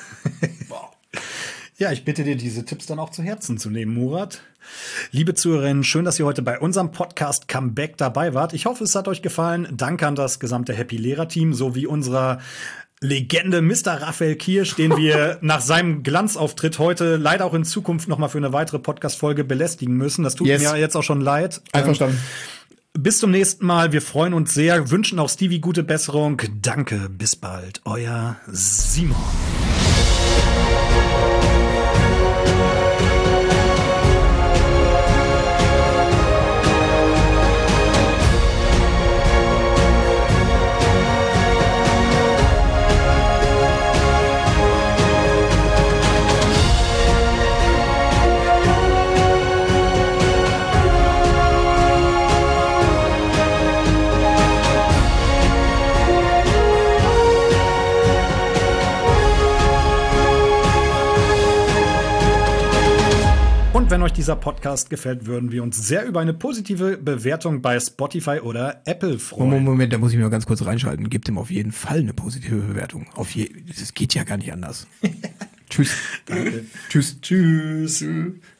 Ja, ich bitte dir, diese Tipps dann auch zu Herzen zu nehmen, Murat. Liebe Zuhörerinnen, schön, dass ihr heute bei unserem Podcast Comeback dabei wart. Ich hoffe, es hat euch gefallen. Danke an das gesamte Happy Lehrer-Team sowie unserer Legende Mister Raphael Kirsch, den wir nach seinem Glanzauftritt heute leider auch in Zukunft noch mal für eine weitere Podcast-Folge belästigen müssen. Das tut Yes. mir jetzt auch schon leid. Einverstanden. Ähm, bis zum nächsten Mal. Wir freuen uns sehr, wünschen auch Stevie gute Besserung. Danke, bis bald. Euer Simon. wenn euch dieser Podcast gefällt, würden wir uns sehr über eine positive Bewertung bei Spotify oder Apple freuen. Moment, Moment, da muss ich mir mal ganz kurz reinschalten. Gebt ihm auf jeden Fall eine positive Bewertung. Auf je, das geht ja gar nicht anders. Tschüss. Danke. Tschüss. Tschüss.